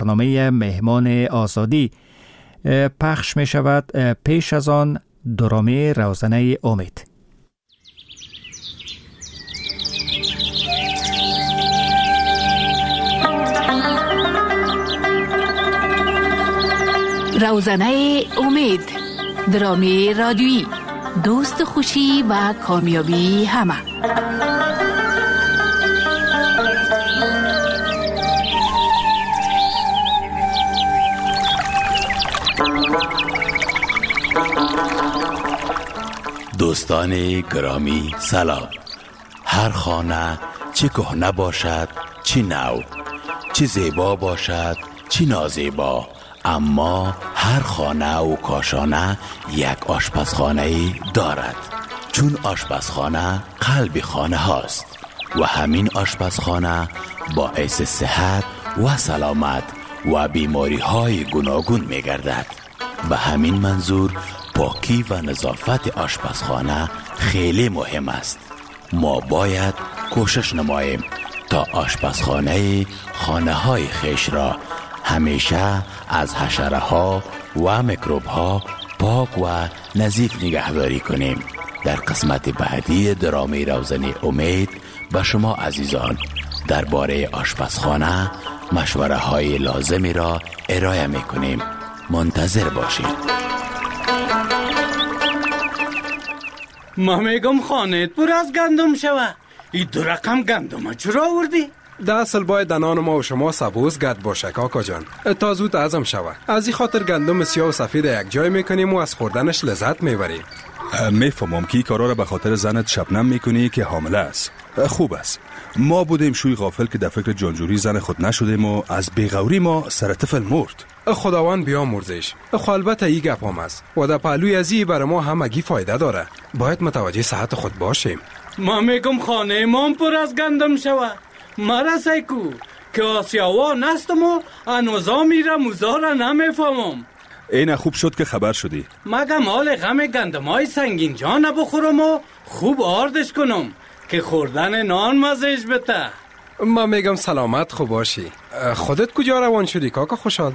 برنامه مهمان آزادی پخش می شود. پیش از آن درامه روزنه امید. روزنه امید، درامه رادیویی، دوست خوشی و کامیابی همه. دوستان گرامی سلام. هر خانه چه کهنه باشد چه نو، چه زیبا باشد چه نازیبا، اما هر خانه و کاشانه یک آشپزخانه دارد، چون آشپزخانه قلب خانه هاست و همین آشپزخانه باعث صحت و سلامت و بیماری های گوناگون می گردد. به همین منظور پاکی و نظافت آشپزخانه خیلی مهم است. ما باید کوشش نماییم تا آشپزخانه خانه های خیش را همیشه از حشره ها و میکروب ها پاک و نظیف نگهداری کنیم. در قسمت بعدی درامه روزنه امید به شما عزیزان درباره آشپزخانه مشوره های لازمی را ارائه میکنیم. منتظر باشید. ما میگم خانهت پر از گندم شوه. این 2 رقم گندم چرا آوردی؟ ده اصل باید دنان ما و شما سبوز گرد باشه کاکا جان، تا زود هضم شوه. از این خاطر گندم سیاه و سفید یک جای میکنیم و از خوردنش لذت میبریم. میفهمم که این کارا را به خاطر زنت شبنم میکنی که حامله است. خوب است. ما بودیم شوی غافل که در فکر جانجوری زن خود نشدیم و از بیغوری ما سر طفل مرد. خداوند بیامرزش. البته این گپ هم است و در پهلوی ازی برای ما همگی فایده داره. باید متوجه صحت خود باشیم. ما میگم خانه ما پر از گندم شوه. مرسای کو که آسیاوا نستم و انوزا میره موزا نمیفهمم. این خوب شد که خبر شدی. مگم حال غم گندمای سنگین جا نبخورم و خوب آردش کنم که خوردن نان مزهش بته. ما میگم سلامت خوب باشی. خودت کجا روان شدی کاکا خوشحال؟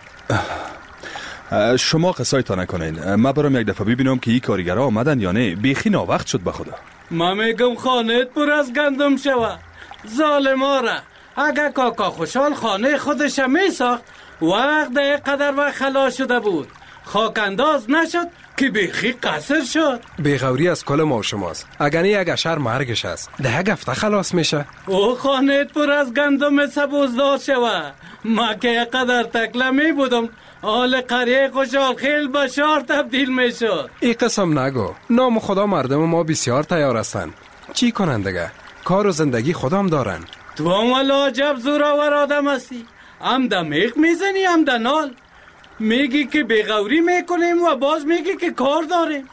شما قصایتا نکنین. ما برام یک دفعه ببینم که این کارگرها آمدن یا نه. بیخی ناوقت شد بخدا. ما میگم خانهت پر از گندم شوه. ظالماره. اگه کاکا خوشحال خانه خودش میساخت وقت ده قدر و خلاص شده بود. خاک انداز نشد که بیخی قصر شد. بیغوری از کل ما و شماست. اگر نه یک اشر مرگش است. ده یک هفته خلاص میشه. او خانهت پر از گندم سبوزدار شوه. ما که یک قدر تکلمی بودم حال قریه خوشحال خیل بشار تبدیل میشد. این قسم نگو. نام خدا مردم ما بسیار تیار هستن. چی کنن دیگه؟ کار و زندگی خودم دارن. تو هم والا عجب زورآور آدم هستی. هم ده میخ میزنی هم ده نال. میگی که بیغوری میکنیم و باز میگی که کار داریم.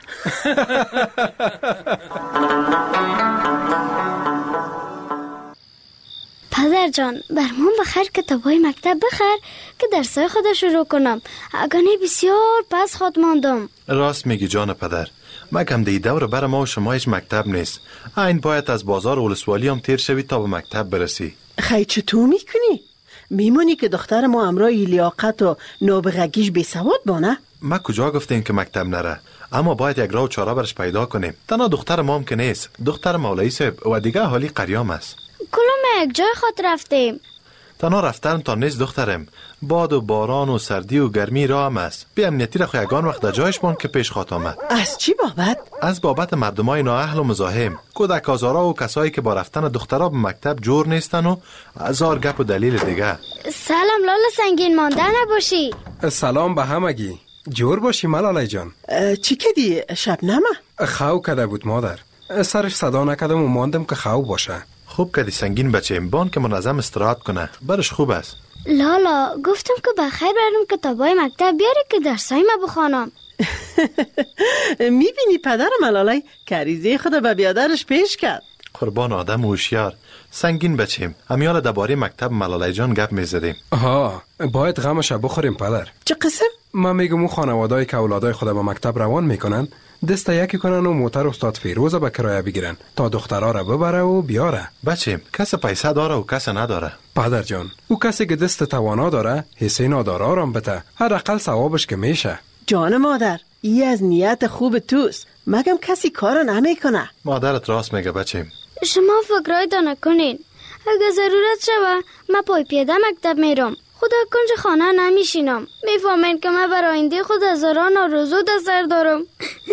پدر جان برمون بخیر کتابای مکتب بخیر که درسای خود شروع کنم. اگه نه بسیار پس خود ماندم. راست میگی جان پدر. مگم دی دور بر ما و شما هیچ مکتب نیست. این باید از بازار ولسوالی هم تیر شوی تا به مکتب برسی. خیلی چطور میکنی؟ میمونی که دختر ما امرای لیاقت و نابغگیش بی سواد بانه؟ ما کجا گفتیم که مکتب نره، اما باید یک راه و چاره برش پیدا کنیم. تنها دختر ما هم که نیست، دختر مولایی صاحب و دیگه حالی قریام است. کلوم یک جای خود رفتیم. تنها رفتن تا نیست دخترم. باد و باران و سردی و گرمی راه هم است. بی امنیتی را خیگان وقت در جایش بان که پیش خواهد آمد. از چی بابت؟ از بابت مردمای نااهل و مزاحم، کودک آزارا و کسایی که با رفتن دخترها به مکتب جور نیستن و هزار گپ و دلیل دیگه. سلام لاله سنگین مانده نباشی. سلام به همگی. جور باشی ملاله جان. چی کدی شبنمه؟ خاو کده بود مادر. سرش صدا نکدم و ماندم که خاو باشه. خوب کدی سنگین بچه بان که منظم استراحت کنه، برش خوب است. لالا گفتم که بخیر برم کتابای مکتب بیاری که درسای ما بخوانم. میبینی پدر ملاله کریزه خود به بیادرش پیش کرد. قربان آدم هوشیار. سنگین بچیم. همیال درباره مکتب ملاله جان گپ میزدیم. باید غمش بخوریم پدر. چه قسم؟ من میگم اون خانواده‌ای که اولادای خود به مکتب روان میکنن دست یکی کنن و موتر استاد فیروز به کرایه بگیرن تا دخترها را ببره و بیاره. بچیم کس پیسه داره و کس نداره. پدر جان، او کسی که دست توانا داره حصه نادارا را بده، هر اقل ثوابش که میشه. جان مادر، ای از نیت خوب توست، مگم کسی کار نمیکنه. مادرت راست میگه بچیم. شما فکرای تا نکنین. اگه ضرورت شوه من پای پیاده مکتب میرم. خدا کنج خانه نمیشینم. میفهمین که من برای آینده خود هزاران آرزو در سر دارم.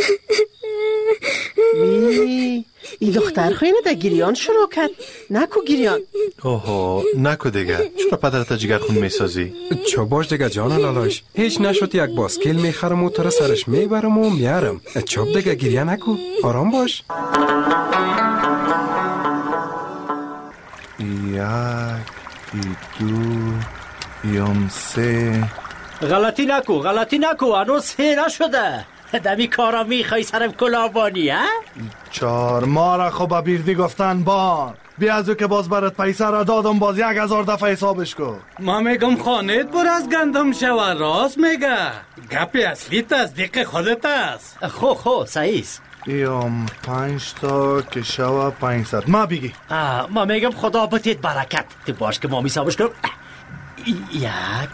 این دختر خوینه در گریان شروع کرد. نکو گریان. اوه نکو دیگه. چرا پدرت جگر خون میسازی؟ چو باش دیگه جان لالایش. هیچ نشد یک باسکل میخرم و تو را سرش میبرم و میارم. چوب دیگه گریه نکو. آرام باش. یک دو یم سه. غلطی نکو هنوز سه نشده. دمی کارا میخوای سرم کلاوانی ها؟ 4 ما را خب بیردی گفتن بار بیا ازو که باز برات پیسه را دادم باز 1000 دفعه حسابش کن. ما میگم خانت پر از گندم شوه. راست میگه. گپی اصلی تصدیق خودت است. خو صحیح است. یم 5 تا که شوه 500. ما بگی. ما میگم خدا بتید برکت. تو باش که ما حسابش کنم. یک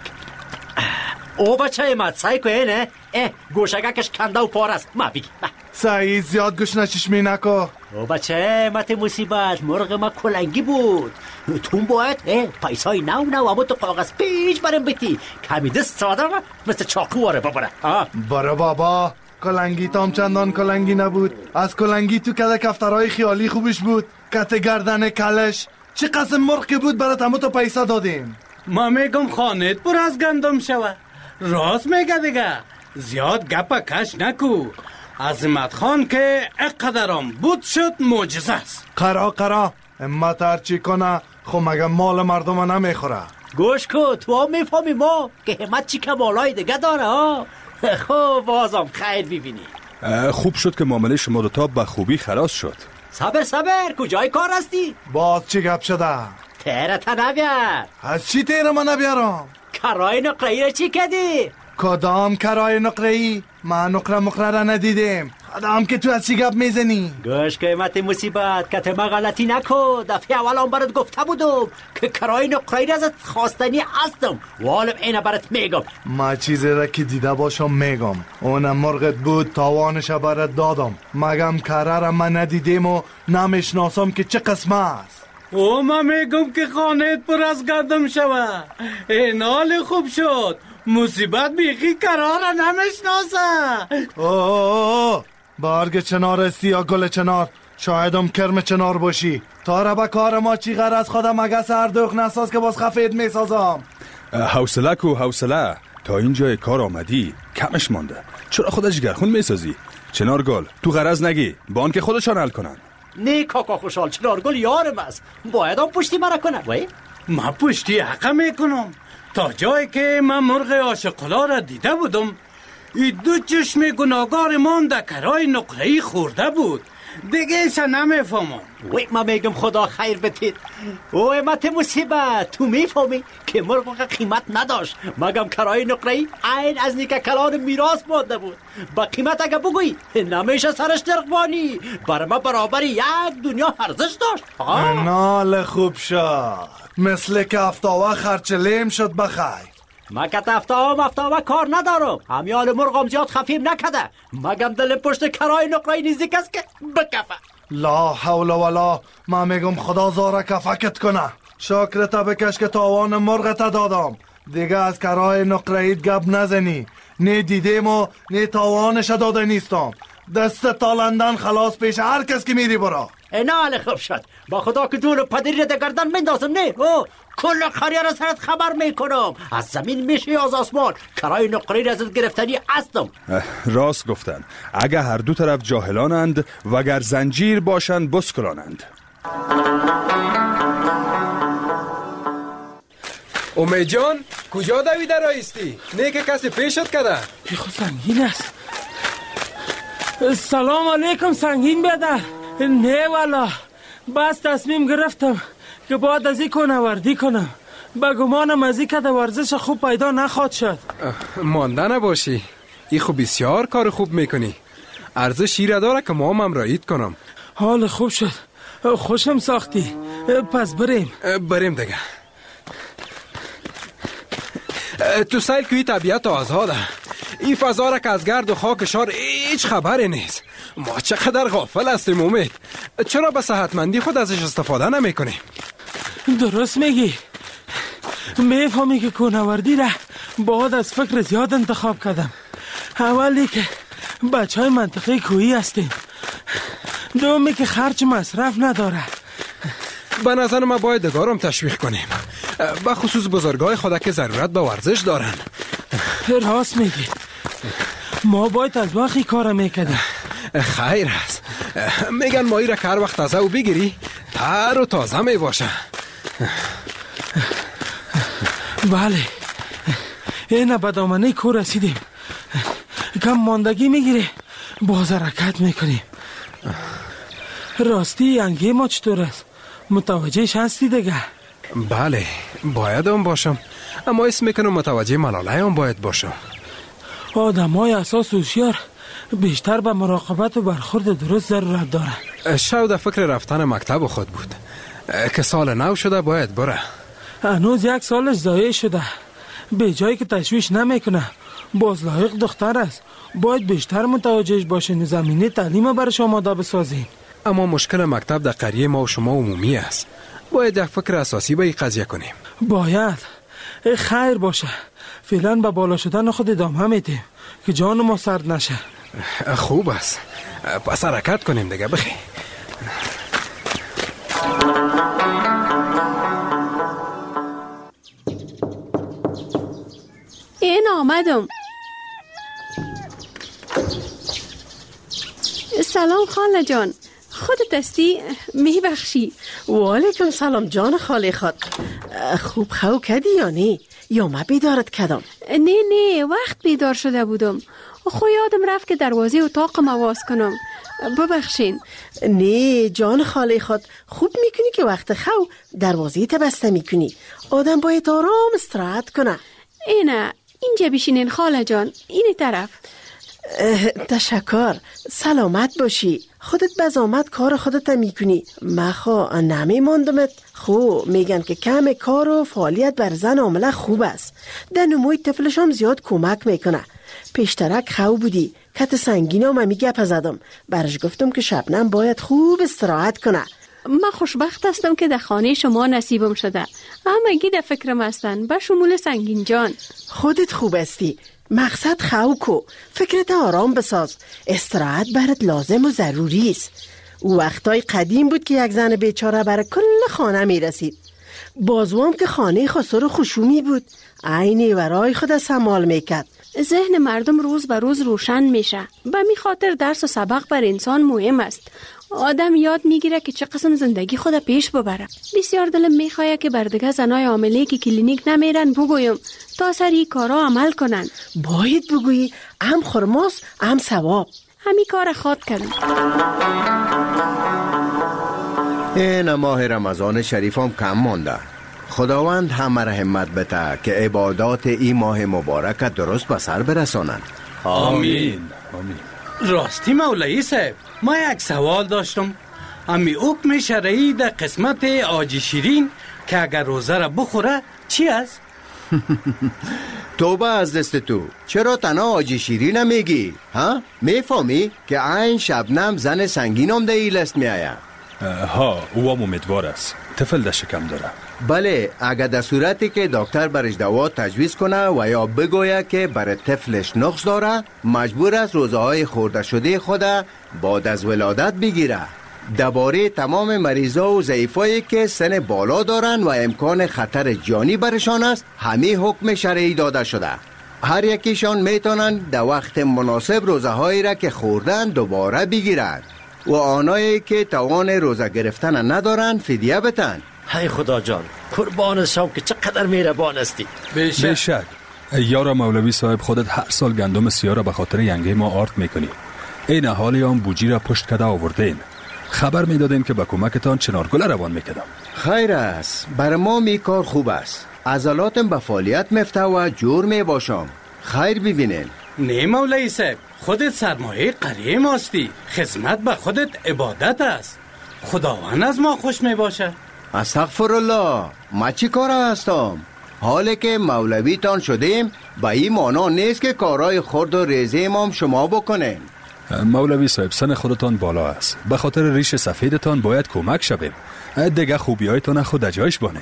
او بچه مات سعی که نه گوشگکش کنده و پار است. ما بگی سعی زیاد گوش نچشمی نکو. او بچه مت مصیبت مرغ ما کلنگی بود. تو باید پیسای نو اما تو کاغذ پیش برم بتی کمی دست ساده مثل چاقو واره ببره. باره بابا کلنگی تام چندان کلنگی نبود. از کلنگی تو کده کفترهای خیالی خوبش بود. کت گردن کلش چه قسم مرغ که بود برات همو تو پیسه دادیم. ما میگم خانت پر از گندم شوه. راست میگه دیگه. زیاد گپا کش نکو. عظمت خان که اقدرام بود شد معجزه است. قرا امت هرچی کنه خب مگه مال مردم نمیخوره. گوش کو تو هم میفهمی ما که همت چی کمالای دیگه داره ها. خب بازم خیر ببینی. خوب شد که معامله شما دوتا به خوبی خلاص شد. صبر کجای کار هستی؟ باز چی گپ شده؟ تیرت نبیار. از چی تیره من نبیارم؟ کرای نقره‌ای را چی کردی؟ کدام کرای نقره‌ای؟ من نقره را ندیدیم. خدام که تو از چی گپ میزنی؟ گوش قیمت مصیبت که ما غلطی نکن. دفعه اول برات گفته بودم که کرای نقره‌ای را ازت خواستنی هستم و حالا اینه برات میگم. ما چیزی را که دیده باشم میگم. اونم مرغت بود تاوانش برات دادم. مگم کره را من ندیدیم و نمیشناسم که چه قسمه است. او ما میگم که خانت پر از گندم شوه. این حال خوب شد. مصیبت بیخی قرار نمیشناسه. اوه برگ چنار استی یا گل چنار. شایدم کرم چنار باشی. تا را به کار ما چی غرض خودم مگه سردوخ نساز که باز خفید میسازم. حوصله تا اینجای کار آمدی کمش مانده. چرا خودت جگرخون میسازی؟ چنار گل تو غرض نگی با آن که خودشان حل کنن. نه کاکا خوشحال چنار گل یارم است. باید هم پشتی مرا کنه. وای من پشتی حقا میکنم. تا جایی که من مرغ عاشق‌الا را دیده بودم این دو چشم گناهگار من در کرای نقره‌ای خورده بود. دیگه ایسا نمیفهمم. وای من میگم خدا خیر بتید. اوه مت مصیبت تو میفهمی که مرغ قیمت نداشت مگم کرای نقره‌ای عین از نیکه کلان میراث مانده بود. با قیمت اگه بگویی نمیشه سرش درقبانی. برای ما برابر یک دنیا ارزش داشت. نال خوب شد. مثل که افتاوه خرچلیم شد بخیر. ما که افتاوه کار ندارم. همیال مرغم زیاد خفیم نکده مگم دل پشت کرای نقره‌ای نزدیک است که بکفه. لا حول ولا. ما میگم خدا زاره کفکت کنه. شاکرتا بکش که تاوان مرغت دادم. دیگه از کرای نقره‌ایت گپ نزنی. نه دیدیم و نه تاوانش داده نیستم. دست تالندن خلاص پیش هر کس که میری برا. نه خوب شد. با خدا که دور پدری را گردن بندازم. نه کل خریه را سرت خبر میکنم. از زمین میشه از آسمان. کرای نقره‌ای را ازت گرفتنی هستم. راست گفتن. اگه هر دو طرف جاهلانند وگر زنجیر باشند بسکلانند. امید جان کجا دویده رایستی؟ نه که کسی پیشت کده؟ خود سنگین است. سلام علیکم سنگین بیادر. نه والا بس تصمیم گرفتم که باید از این کنوردی کنم. به گمانم از این کده ورزش خوب پیدا نخواد شد. مانده نباشی، ای خوب بسیار کار خوب میکنی. ارزشی را داره که ما هم رعایت کنم. حال خوب شد، خوشم ساختی. پس بریم دیگه. تو سیل کوی طبیعت آزاده. این فضا را که از گرد و خاک شهر هیچ خبری نیست. ما چقدر غافل هستیم امید. چرا به صحتمندی خود ازش استفاده نمی کنیم؟ درست میگی. میفهمی که کوهنوردی را باید از فکر زیاد انتخاب کردم. اولی که بچه های منطقه کوهی هستیم، دومی که خرج مصرف نداره. به نظر ما باید دگارم تشویق کنیم، به خصوص بزرگای خدا که ضرورت به ورزش دارن. راست میگی، ما باید از وقتی کار میکردیم. خیر است. میگن مایی را که هر وقت تازه و بگیری تر و تازه میباشه. بله، این به دامنه کوه رسیدیم. کم ماندگی میگیره، باز حرکت میکنیم. راستی انگی ما چطور است؟ متوجهش هستی دیگه؟ بله، باید هم باشم، اما اسم میکنم متوجه ملاله هم باید باشم. آدم های اساس هوشیار بیشتر به مراقبت و برخورد درست ضرورت داره. شاید فکر رفتن مکتب خود بود که سال نو شده باید بره. هنوز 1 سالش ضایع شده. به جایی که تشویش نمیکنه، باز لایق دختر است. باید بیشتر متوجهش باشین، زمینه تعلیم برش آماده بسازین. اما مشکل مکتب در قریه ما و شما عمومی است. باید یک فکر اساسی به این قضیه کنیم. باید. خیر باشه، فعلا به بالا شدن خود ادامه میدیم که جان ما سرد نشه. خوب است، پس حرکت کنیم دیگه. بخی این آمدم. سلام خاله جان، خودت هستی؟ میبخشی. و علیکم سلام جان خاله خود. خوب خو کردی یا نه؟ یا ما بیدارت کردم؟ نه وقت بیدار شده بودم. خو یادم رفت که دروازه اتاقم آواز کنم. ببخشین. نه جان خاله خود، خوب میکنی که وقت خو دروازه تا بسته میکنی. آدم باید آرام استراحت کنه. اینجا بشینین خاله جان، این طرف. تشکر. سلامت باشی. خودت بزامت کار خودت میکنی. مخوا نمیماندمت. خو میگن که کم کار و فعالیت بر زن عامله خوب است. در نموی طفلش هم زیاد کمک میکنه. پیشترک خو بودی، کت سنگین هم همی گپ زدم. برش گفتم که شبنم باید خوب استراحت کنه. من خوشبخت هستم که در خانه شما نصیبم شده. همگی در فکرم هستن، به شمول سنگین جان. خودت خوب استی. مقصد خو کو، فکرت آرام بساز. استراحت برات لازم و ضروری است. وقتای قدیم بود که یک زن بیچاره برای کل خانه می رسید. بازوام که خانه خسر و خشومی بود، عینی ورای خود سمال میکرد. ذهن مردم روز به روز روشن میشه. به می خاطر درس و سبق بر انسان مهم است. آدم یاد میگیره که چه قسم زندگی خود پیش ببره. بسیار دلم میخواه که بر دیگه زنای عامله که کلینیک نمیرن بگویم تا سر این کارا عمل کنن. باید بگویی، هم خرماس هم ثواب. همی کار خود کردم. این ماه رمضان شریف هم کم مانده. خداوند همه را همت بده که عبادات این ماه مبارک درست به سر برسانند. آمین. راستی مولوی صاحب، ما یک سوال داشتم. امی حکم شرعی در قسمت آج شیرین که اگر روزه را بخوره چی است؟ توبه از دست تو، چرا تنها آج شیرین نمیگی؟ ها؟ میفهمی که عین شبنم زن سنگینم در این لست میآید؟ ها، او هم امیدوار است. طفل در شکم داره. بله، اگر در صورتی که دکتر برش دوا تجویز کنه و یا بگوید که برای طفلش نقص داره، مجبور است روزه های خورده شده خود بعد از ولادت بگیره. درباره تمام مریضا و ضعیفایی که سن بالا دارن و امکان خطر جانی برشان است، همه حکم شرعی داده شده. هر یکیشان میتونن در وقت مناسب روزه هایی را که خوردن دوباره بگیرند و آنایی که توان روزه گرفتن ندارن فدیه بتن. های خدا جان، قربان شام که چقدر مهربان استی. بشک. یارا مولوی صاحب، خودت هر سال گندم سیاه را به خاطر ینگه ما آرد میکنی. این حالی هم بوجی را پشت کده آوردین. خبر میدادیم که با کمکتان چنارگل روان میکدم. خیر است، بر ما می کار خوب است. عضلاتم به فعالیت میفته و جور می باشم. خیر ببینین. نه مولوی صاحب، خودت سرمایه قریه ماستی. خدمت به خودت عبادت است. خداوند از ما خوش می باشه. استغفرالله، ما چی کار هستم؟ حالی که مولویتان شدیم به این معنا نیست که کارهای خرد و ریزی ما شما بکنین. مولوی صاحب، سن خودتان بالا است. به خاطر ریش سفیدتان باید کمک شویم. دیگه خوبی هایتان خود جایش بانه.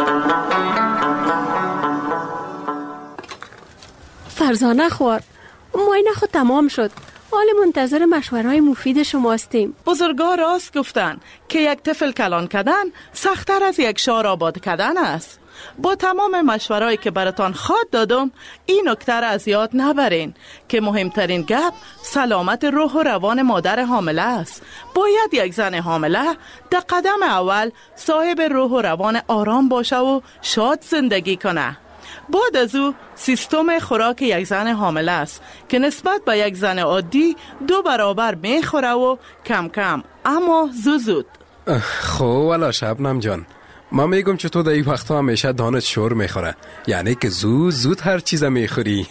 فرزانه خوار، معاینه خود تمام شد. حال منتظر مشوره‌های مفید شما هستیم. بزرگا راست گفتن که یک طفل کلان کردن سخت‌تر از یک شهر آباد کردن است. با تمام مشوره‌ای که براتان خواد دادم، این نکته را از یاد نبرین که مهمترین گپ سلامت روح و روان مادر حامله است. باید یک زن حامله در قدم اول صاحب روح و روان آرام باشه و شاد زندگی کنه. بعد از او سیستم خوراک یک زن حامله است که نسبت به یک زن عادی 2 برابر میخوره و کم کم اما زود. خب والا شبنم جان، ما میگم چطور در این وقتا همیشه دانت شور میخوره، یعنی که زود هر چیز میخوری.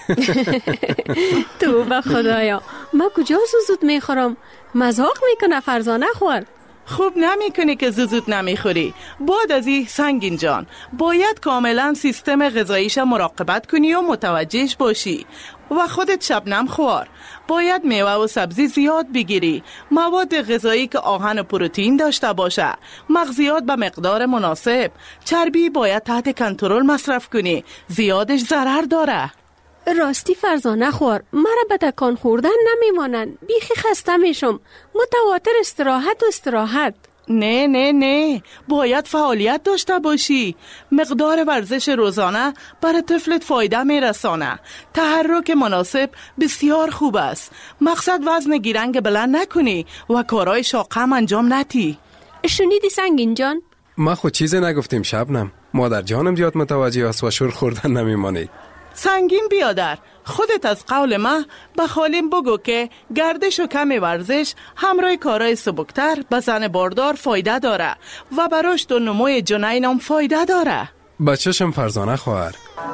تو به خدایا، ما کجا زود میخورم؟ مذاق میکنه فرزانه خوار. خوب نمی کنی که زود نمیخوری. بعد از این سنگین جان باید کاملا سیستم غذاییش مراقبت کنی و متوجهش باشی. و خودت شبنم خوار، باید میوه و سبزی زیاد بگیری، مواد غذایی که آهن و پروتئین داشته باشه، مغزیات به مقدار مناسب، چربی باید تحت کنترل مصرف کنی، زیادش ضرر داره. راستی فرزانه خوار، مرا به تکان خوردن نمیمانن، بیخی خسته میشم. متواتر استراحت. نه باید فعالیت داشته باشی. مقدار ورزش روزانه برای طفلت فایده میرسانه. تحرک مناسب بسیار خوب است. مقصد وزن گیرنگ بلند نکنی و کارهای شاقه هم انجام ندی. شنیدی سنگین جان؟ ما خود چیزی نگفتیم شبنم. مادر جانم زیاد متوجه است و شور خوردن نمیمانید. سنگین بیادر، خودت از قول ما به خالیم بگو که گردش و کم ورزش همراه کارهای سبکتر به زن باردار فایده داره و به رشد و نموی جنین هم فایده داره. بچه‌شم فرزانه خواهر.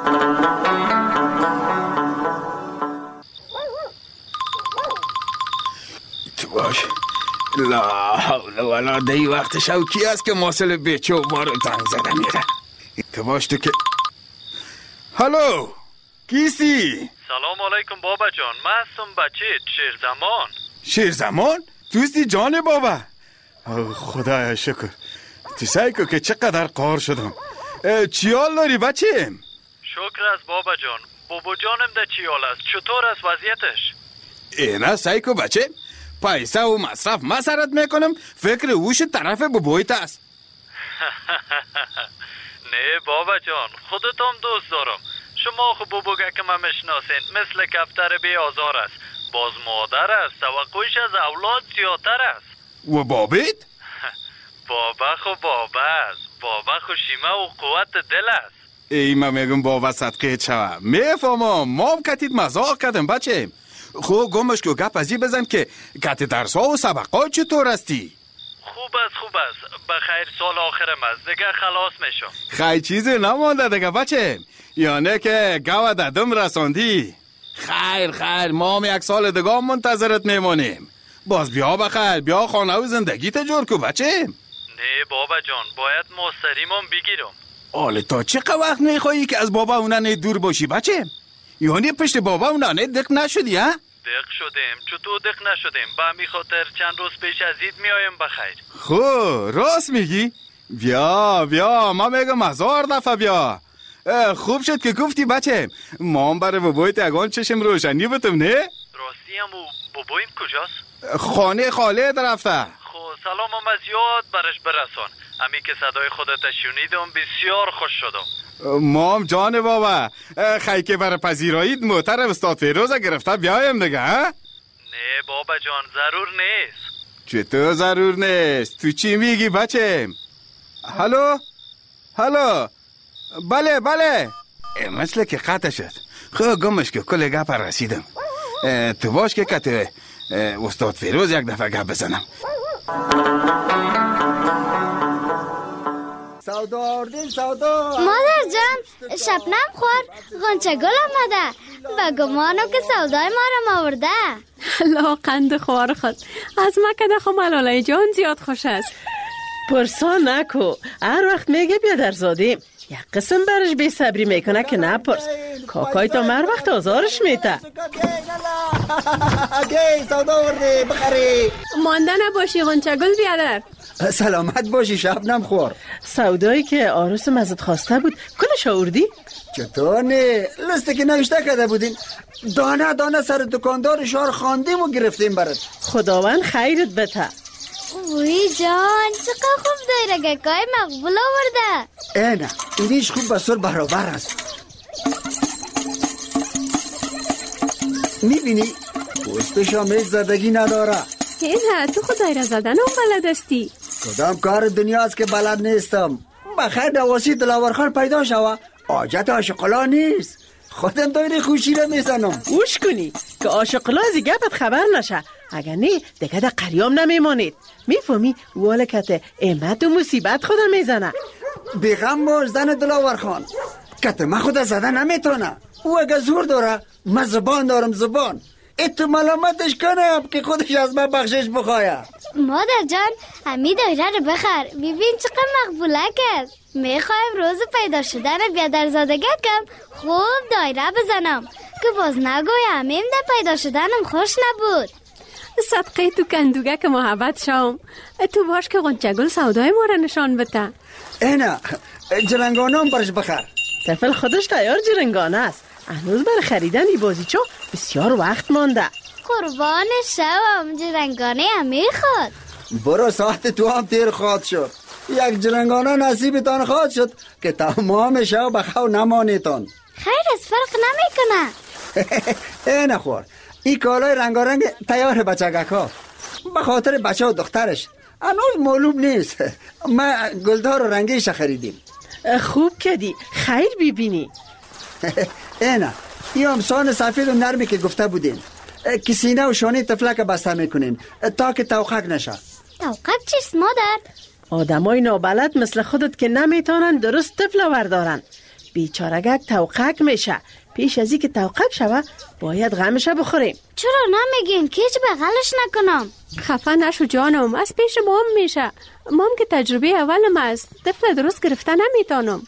تو باش. لا حول ولا دی وقت شوکی است که ماسل بیچه و بارو زنگ زده میره. تو باش تو که هلو کیستی؟ سلام علیکم بابا جان، من هستم بچه شیرزمان. شیرزمان؟ توستی جان بابا؟ خدایا شکر. تو سعی کن که چقدر قهر شدم. چی حال داری بچیم؟ شکر است بابا جان. بابا جانم ده چی حال است؟ چطور است وضعیتش؟ اینا سعی کن بچه، پیسه و مصرف مسرت میکنم، فکر اوش طرف بابایت است. نه بابا جان، خودتم دوست دارم. شما خب بابوگه که من میشناسین مثل کفتر بی آزار است. باز مادر است، توقعش از اولاد زیادتر است. و بابیت؟ بابا خب بابا است. بابا خو شیمه و قوت دل است. ای من میگم بابا صدقه چه میفهمم، ما هم کتید مزاق کردم بچه. خب گمش که گپ ازی بزن که کت درس ها و سبقات چطور استی؟ خوب است. بخیر سال آخرم است، دیگه خلاص میشم. خیلی چیزی نمانده دیگه بچه، یعنی که گوه ددم رساندی. خیر ما هم 1 سال دیگه منتظرت میمونیم. باز بیا بخیر، بیا خانه و زندگی تجور کو بچه. نه بابا جان، باید مستریمم بگیرم. آله تا چقدر وقت میخوایی که از بابا اونانه دور باشی بچه؟ یعنی پشت بابا اونانه دق نشدی ها؟ دق شدیم، چطور دق نشدیم؟ به همین خاطر چند روز پیش از اید میایم بخیر. خب راست میگی؟ بیا ما میگم 1000 دفعه بیا. خوب شد که گفتی بچه، ما هم برای بابایت یگان چشم روشنی بتم نه؟ راستی هم بابایم کجاست؟ خانه خاله رفته. خب سلام هم از یاد برش برسان. امی که صدای خودت شنیدم بسیار خوش شدم. ما هم جان بابا، خیلی که برای پذیراییت محترم استاد فیروز گرفته بیایم دیگه ها؟ نه بابا جان، ضرور نیست. چطور ضرور نیست؟ تو چی میگی بچه؟ هلو؟ بله مثل که قطع شد. خب گمش که کل گپ رسیدم. تو باش که کت استاد فیروز 1 دفعه گپ بزنم. سودا آوردیم سودا. مادر جان شبنم خور غنچه گل آمده و گمانم که سودای ما را آورده. لاقند خوار خود از مکده خو ملالای جان زیاد خوش است. پرسا نکو، هر وقت میگه بیادرزادیم یک قسم برش بی صبری میکنه که نپرس. کاکای تا هر وقت آزارش میته. گی سودا آوردی بخری. مانده نباشی غنچه گل بیادر. سلامت باشی شبنم خور. سودایی که عروسم ازت خواسته بود کلش آوردی؟ چطور نه؟ لسته که نوشته کرده بودین دانه دانه سر دکاندار شهر خواندیم و گرفتیم برات. خداوند خیرت بده. وی جان چقدر خوب دایره گکای مقبول آورده. اینه اینیش خوب بسور برابر است. میبینی پوستش هم هیچ زدگی نداره. اینه تو خود دایره زدن هم بلد استی؟ کدام کار دنیاست که بلد نیستم. بخیر دواسی دلاورخان پیدا شوه حاجت عاشقلا نیست. خودم دایره خوشی را میزنم. گوش کنی که عاشقلا از گپت خبر نشه. اگر نه دیگه در قریام نمیمانید. میفهمی والکت احمد و مصیبت خودم میزنه. بیغم باش زن دلاورخان کت من خود زده نمیتونه. او اگه زور داره من زبان دارم زبان. اتو ملامتش کنم که خودش از من بخشش بخواه. مادر جان همی دایره رو بخر ببین چقدر مقبوله کرد. میخوایم روز پیدا شدن بیادرزادگی کم خوب دایره بزنم که باز نگوی همیم ده پیدا شدنم خوش نبود. صدقه تو کندوگه که محبت شام. تو باش که غنچه گل سودای ما را نشان بده. اینه جرنگانه هم برش بخر. طفل خودش تیار جرنگانه است. هنوز برای خریدن ای بازیچو بسیار وقت مانده. قربان شوم جرنگانه هم میخواد. برو ساعت تو هم تیر خواد شد. یک جرنگانه نصیبتان خواد شد که تمام شب بخو نمانیتان. خیر از فرق نمیکنه. اینه خور این کالای رنگارنگ تیار بچگک ها به خاطر بچه و دخترش هنوز معلوم نیست. ما گلدار و رنگیش خریدیم. خوب کردی خیر ببینی. اینه این همسان سفید و نرمی که گفته بودین که سینه و شانه تفلک بسته میکنین تا که توقق نشه. توقق چیست مادر؟ آدمای نابلد مثل خودت که نمیتونن درست طفل وردارن. بیچارگک توقق میشه. پیش از این که توقق شوه باید غمشه بخوریم. چرا نمیگین که هیچ بغلش نکنم؟ خفه نشو جانم از پیش ما هم میشه. ما هم که تجربه اولم است. طفل درست گرفته نمیتونم.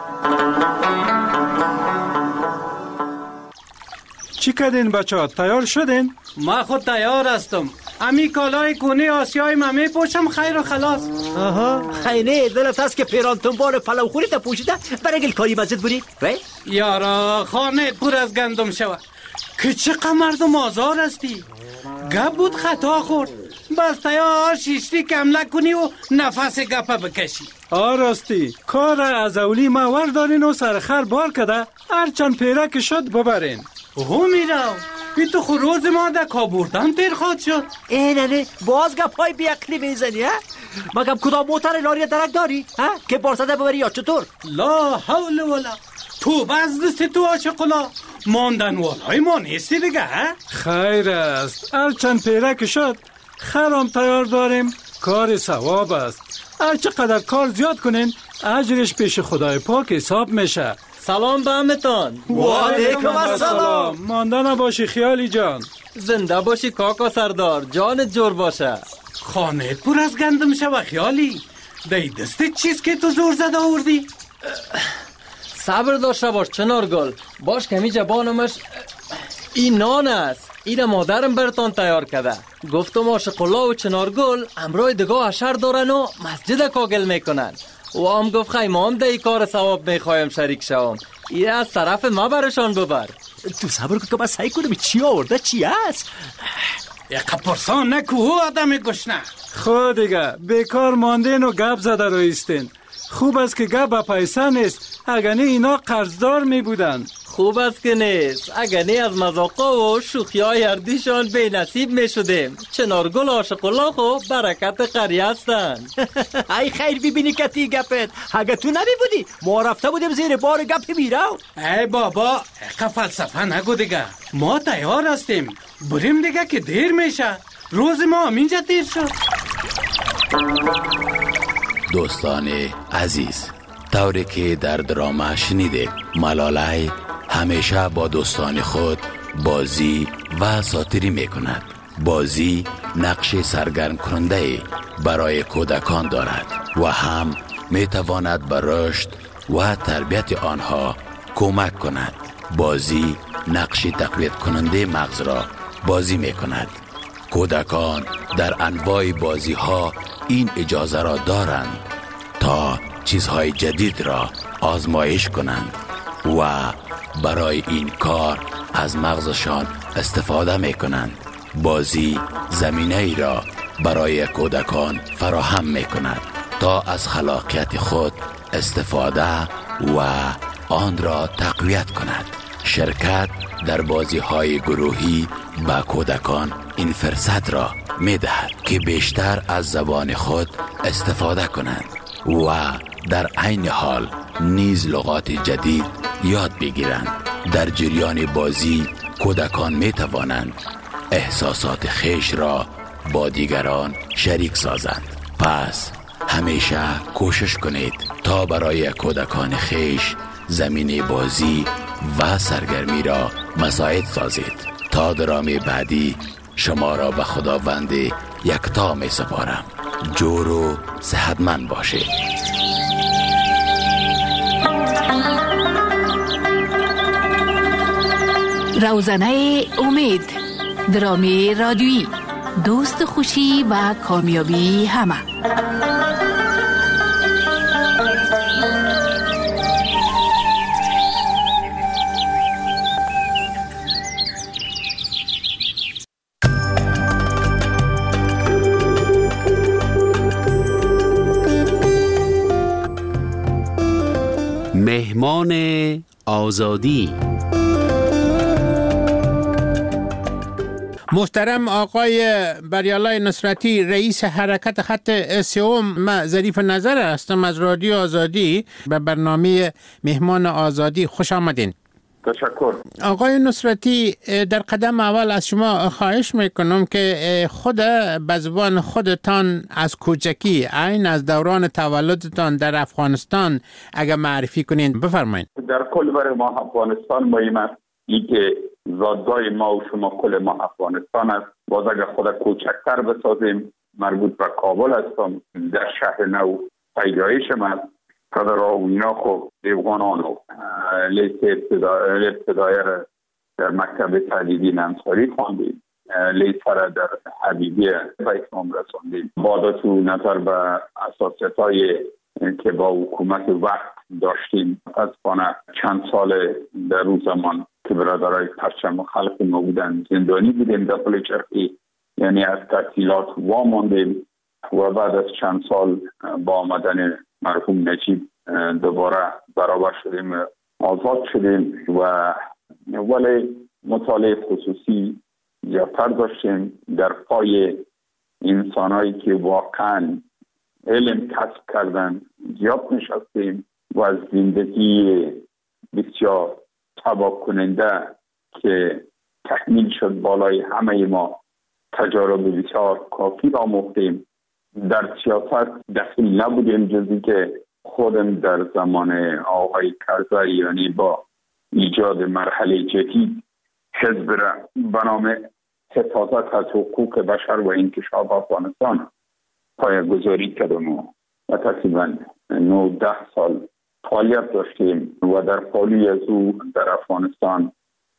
چی کردین بچه ها؟ تیار شدین؟ ما خود تیار هستم. امی کالای کونه آسیای ما میپوشم خیر و خلاص. آها خیلی دلت هست که پیران تنبال پلو خوری تا پوشیده برای گل کاری مسجد بودی؟ یارا خانه پر از گندم شود که چقدر مردم آزار هستی. گپ بود خطا خورد بس تیار شیشتی کم نکنی و نفس گپه بکشی. راستی کار از اولی ما وردارین و سرخر بار کده هرچند پیرک شد ببرین. میراو بی تو خروز ما در کابوردن تیر خواد شد. نه باز گپای بیعقلی میزنی ها؟ مگم کدام موتر لاری درک داری ها که بارسده ببری یا چطور؟ لا حول ولا تو باز دست تو عاشقلا ماندن والای ما نیستی دیگه ها؟ خیر است هرچند پیرک شد خرام تیار داریم. کار ثواب است. هر چقدر کار زیاد کنین اجرش پیش خدای پاک حساب میشه. سلام به همتان. و علیکم السلام. مانده نباشی خیالی جان. زنده باشی کاکا سردار. جانت جور باشه. خانه پر از گندم شوه خیالی. دی دسته چیز که تو زور زده آوردی؟ صبر داشته باش چنارگل. باش کمی جبانمش. این نان است. این مادرم برتان تیار کرده. گفتم عاشق‌الله و چنارگل امرای دگاه اشر دارن و مسجد کاگل میکنن. و هم گفت خیلی ما هم ده کار ثواب میخوایم شریک شوم. این از طرف ما برشان ببر. تو صبر کن که بس سعی کنم چی آورده چی است. یک پرسان نکو آدم گشنه. خود دیگه بیکار ماندین و گپ زده رو ایستین. خوب است که گپ پیسه نیست. اگر نه اینا قرضدار می بودن. خوب است که نیست. اگر نه از مذاقا و شوخی های اردیشان بی نصیب می شدیم. چنارگل عاشق‌الله خو برکت قریه هستن. ای خیر ببینی کتی گپت. اگر تو نمی بودی ما رفته بودیم زیر بار گپ میراو. ای بابا اقا فلسفه نگو دیگه. ما تیار هستیم. بریم دیگه که دیر میشه. روز ما همینجا دیر شد. دوستان عزیز طوری که در دراما شنیدید. ملالای همیشه با دوستان خود بازی و ساتری می کند. بازی نقش سرگرم کننده برای کودکان دارد و هم می تواند به رشد و تربیت آنها کمک کند. بازی نقش تقویت کننده مغز را بازی می کند. کودکان در انواع بازی ها این اجازه را دارند تا چیزهای جدید را آزمایش کنند و برای این کار از مغزشان استفاده می کنند. بازی زمینه ای را برای کودکان فراهم می کند تا از خلاقیت خود استفاده و آن را تقویت کند. شرکت در بازی های گروهی با کودکان این فرصت را می دهد که بیشتر از زبان خود استفاده کنند و در عین حال نیز لغات جدید یاد بگیرند. در جریان بازی کودکان می توانند احساسات خویش را با دیگران شریک سازند. پس همیشه کوشش کنید تا برای کودکان خویش زمینه بازی و سرگرمی را مساعد سازید. تا درامی بعدی شما را به خداوند یکتا می سپارم. جور و صحتمند باشید. روزنه امید، درامی رادیویی، دوست خوشی و کامیابی همه. مهمان آزادی. محترم آقای بریالای نصرتی، رئیس حرکت خط سوم، من ظریف نظر هستم از رادیو آزادی. به برنامه مهمان آزادی خوش آمدین. تشکر. آقای نصرتی، در قدم اول از شما خواهش میکنم که خود به زبان خودتان از کوچکی، عین از دوران تولدتان در افغانستان اگر معرفی کنین بفرمایید. در کل برای ما افغانستان مهم است این که زادگاه ما و شما کل ما افغانستان است. باز اگر خود کوچکتر بسازیم، مربوط به کابل هستم، در شهر نو پیدایشم است. پدر و اینا خب دیوانانو لیست ابتدایی را در مکتب تعلیمی انصاری خواندیم، لیست را در حبیبیه به اتمام رساندیم. بعد تو نظر به اساسیت‌های که با حکومت وقت داشتیم، متاسفانه چند سال در روز زمان که برادرای پرچم خلق ما بودن زندانی بودیم در پل چرخی، یعنی از تحصیلات واماندیم و بعد از چند سال با آمدن مرحوم نجیب دوباره برابر شدیم، آزاد شدیم و ولی مطالعه خصوصی زیادتر داشتیم. در پای انسانایی که واقعا علم کسب کردن زیاد نشستیم و از زندگی بسیار تباه کننده که تحمیل شد بالای همه ما تجارب بسیار کافی را آموختیم. در سیاست دخیل نبودیم جزی که خودم در زمان آقای کرزی، یعنی با ایجاد مرحله جدید حزب را به نام حفاظت از حقوق بشر و انکشاف افغانستان پایه‌گذاری کردم و تقریبا 9-10 سال فعالیت داشتیم و در پالوی از او در افغانستان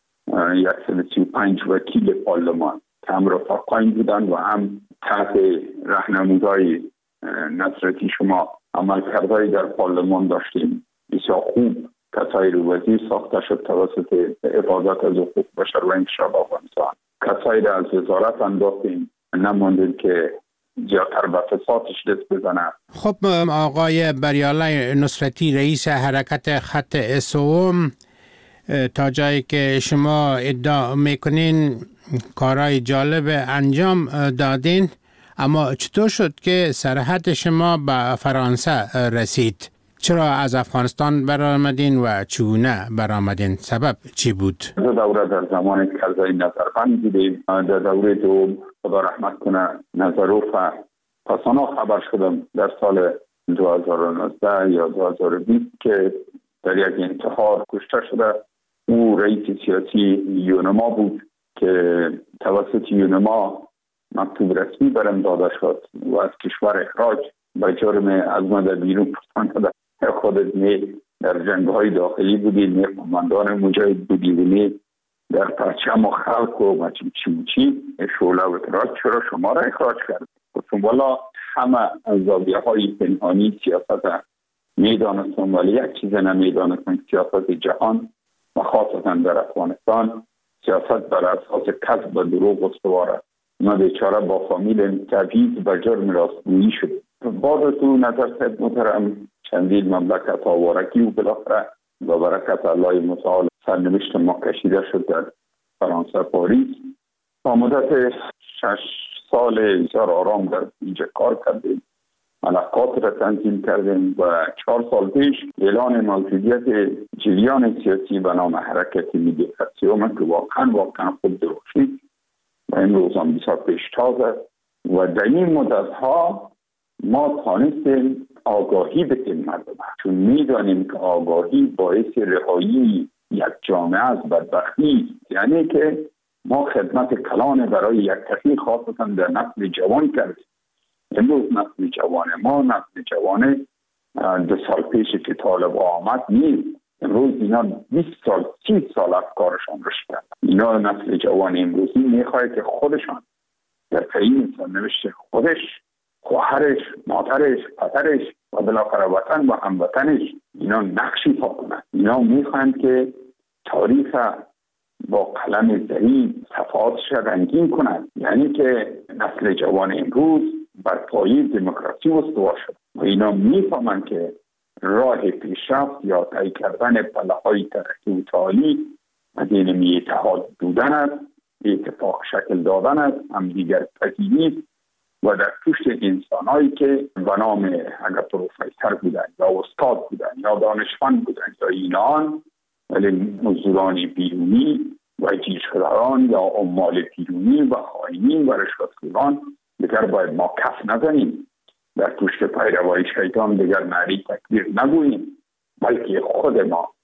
135 وکیل پارلمان که هم رفقاین بودن و هم تحت راهنمایی نصرتی شما عملکردهایی در پارلمان داشتیم. بسیار خوب کسایی رو وزیر ساخته شد توسط حفاظت از حقوق بشر و انکشاف افغانستان. کسایی رو از وزارت انداختیم، نماندیم که زیادتر به فسادش دست بزنه. خب آقای بریالای نصرتی، رئیس حرکت خط سوم، تا جایی که شما ادعا میکنین کارهای جالب انجام دادین، اما چطور شد که سرحد شما به فرانسه رسید؟ چرا از افغانستان برآمدین و چگونه برآمدین؟ سبب چی بود؟ دو دوره در زمان کرزی نظربند بودیم. در دوره دوم خدا رحمت کنه نظروف پسانا خبر شدم در سال 2019 یا 2020 که در یک انتحار کشته شده. او رئیس سیاسی یونما بود که توسط یونما مکتوب رسمی برم داده شد و از کشور اخراج به جرم از مده بیرون پرسان خودت می در جنگ‌های داخلی بودی، می قماندان مجاهد بودی و می در پرچم و خلق و چی شعله و تراک، چرا شما را اخراج کرد؟ گفتم والا همه از زاویه‌های پنهانی سیاست میدانستم، ولی یک چیز نمیدانستم، سیاست جهان و خاصتا در افغانستان سیاست بر اساس کذب و دروغ استوار است. ما بیچاره با فامیل تبعید به جرم راستگویی شد. بعد تو نظر صاحب محترم چندین مملکت آوارگی و بالاخره با برکت الله متعال سرنوشت ما کشیده شد در فرانسه پاریس. با مدت 6 سال بسیار آرام در اینجا کار کردیم، ملکات را تنظیم کردیم و 4 سال پیش اعلان موجودیت جریان سیاسی به نام حرکت ملی فسیوم که واقعا خوب درخشید و این روز هم بسیار پیشتاز است و در این مدت ها ما توانستیم آگاهی بدیم مردم، چون میدانیم که آگاهی باعث رهایی یک جامعه از بدبختی، یعنی که ما خدمت کلان برای یک کسی خاصتا در نسل جوان کردیم. امروز نسل جوان ما نسل جوان 2 سال پیش که طالب آمد نیست. امروز اینا 20 سال 30 سال افکارشان رشد کرد. اینا نسل جوان امروزی میخواد که خودشان در تعیین سرنوشت خودش، خواهرش، مادرش، پدرش و بالاخره وطن و هموطنش اینا نقشی پا کنند. اینا میخواهند که تاریخ با قلم زرین صفحاتش رنگین کنند، یعنی که نسل جوان امروز بر پایه دموکراسی استوار شد و اینا میفهمند که راه پیشرفت یا طی کردن پله‌های ترقی و تعالی از این اتحاد بودن است، اتفاق شکل دادن است، همدیگر پذیری و در پشت انسان‌هایی که به نام اگر پروفسور بودن یا استاد بودن یا دانشمند بودن یا اینان، ولی مزدوران بیرونی و جیش‌خواران یا عمال بیرونی و خائنین و رشوتخواران دیگر باید ما کف نزنیم، در پشت پیروای شیطان دیگر نعره تکبیر نگوییم، بلکه خود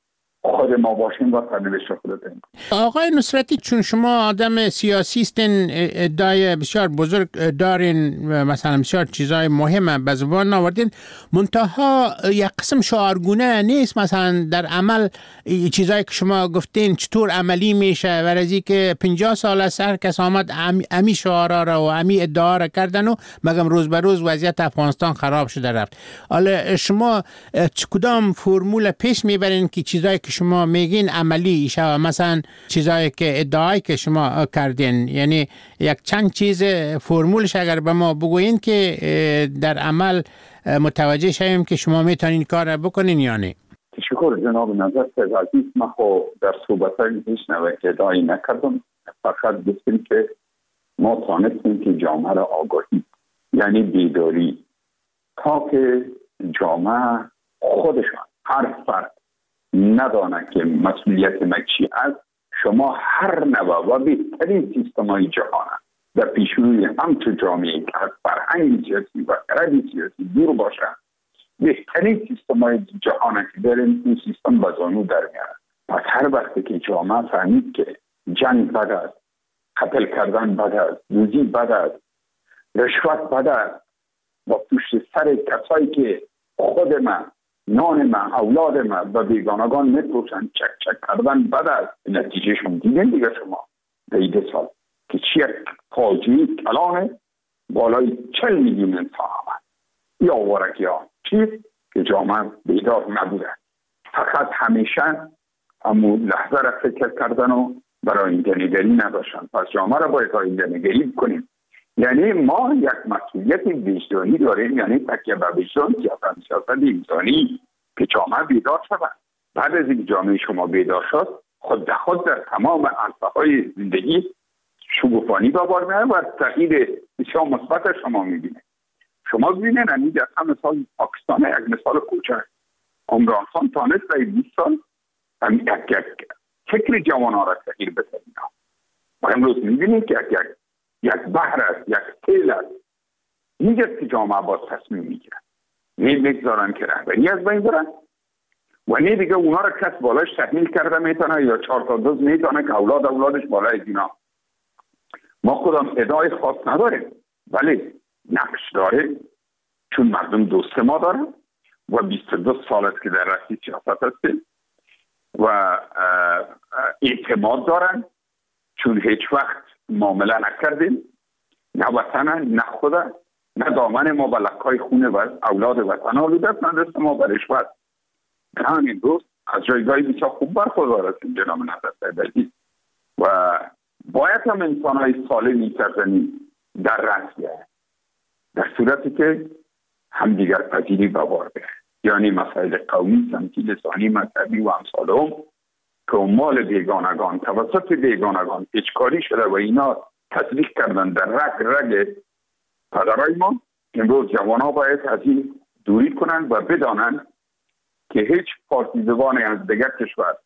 ما باشیم و سرنوشت خود تعیین کنیم. آقای نصرتی، چون شما آدم سیاسی هستین، ادعای بسیار بزرگ دارین و مثلا بسیار چیزای مهم به زبان آوردین، منتها یک قسم شعارگونه نیست. مثلا در عمل چیزایی که شما گفتین چطور عملی میشه و رزی که 50 سال از هر کس آمد امی شعارا را و امی ادعا را کردن و مگم روز به روز وضعیت افغانستان خراب شده رفت. حالا شما کدام فرمول پیش میبرین که چیزایی که شما میگین عملی شه؟ مثلا چیزایی که ادعایی که شما کردین، یعنی یک چند چیز فرمولش اگر به ما بگوین که در عمل متوجه شویم که شما میتونین کار را بکنین یا نه. تشکر جناب نظر عزیز. من در صحبت‌های پیش ادعایی نکردم، فقط گفتم که ما توانستیم که جامعه را آگاهی، یعنی بیداری، تا که جامعه خودشان هر فرد ندانه که مسئولیت ما چی است. شما هر نوع و بهترین سیستم‌های جهان در پیشروی همچون جامعه که از فرهنگ سیاسی و خرد سیاسی دور باشه، بهترین سیستم‌های جهان که داریم این سیستم به زانو در میاره. پس هر وقتی که جامعه فهمید که جنگ بد است، قتل کردن بد است، دوزی بد است، رشوت بد است، با پشت سر کسایی که خود من، نان من، اولاد من به بیگانگان میپوشن چک کردن بد است. نتیجه شما دیدین دیگه شما در 2 سال که چی فاجعه کلانه بالای 40 میلیون انسان آمد. یا آوارگی ها چیز که جامعه بیدار نبوده، فقط همیشه همون لحظه را فکر کردن و برای آینده نگری نداشتن. پس جامعه را باید آینده نگری کنیم. یعنی ما یک مسئولیت وجدانی داریم، یعنی تکیه به وجدان، سیاست انسانی که جامعه بیدار شود. بعد از این جامعه شما بیدار شد، خود به خود در تمام عرصه‌های زندگی شگوفانی به بار میاد و تغییر بسیار مثبت شما میبینه. شما ببینید همین در مثال پاکستان یک مثال کوچک، عمران خان تانست در 20 سال یک فکر جوان‌ها را تغییر بده. و امروز میبینید که یک بحر است، یک سیل است. اینجاست که جامعه باز تصمیم میگیره. نمیگذارن که رهبری از بین برن و نه دیگه اونا را کس بالاش تحمیل کرده میتونه یا 4 تا دوز میتونه که اولادش بالای اینا. ما خودم ادعای خاص نداریم ولی نقش داره، چون مردم دوست ما دارن و 22 سال است که در رأس سیاست هستیم و اعتماد دارن، چون هیچ وقت معامله نکردیم، نه وطن نه خود نه دامن ما به لکای خون و اولاد وطن آلوده، نه دست ما به رشوت. همین روز از جایگاهی بسیار خوب برخوردار هستیم جناب نظر سیدی و باید هم انسان‌های سالمی سرزمین در رأس بیاید، در صورتی که همدیگر پذیری ببار بیاید، یعنی مسائل قومی، سمتی، لسانی، مذهبی و امثالهم که مال بیگانگان توسط بیگانگان پیچکاری شده و اینا تطبیق کردن در رگ پدرای ما. امروز جوان‌ها باید از این دوری کنند و بدانند که هیچ پارتیزوانی از دیگر کشور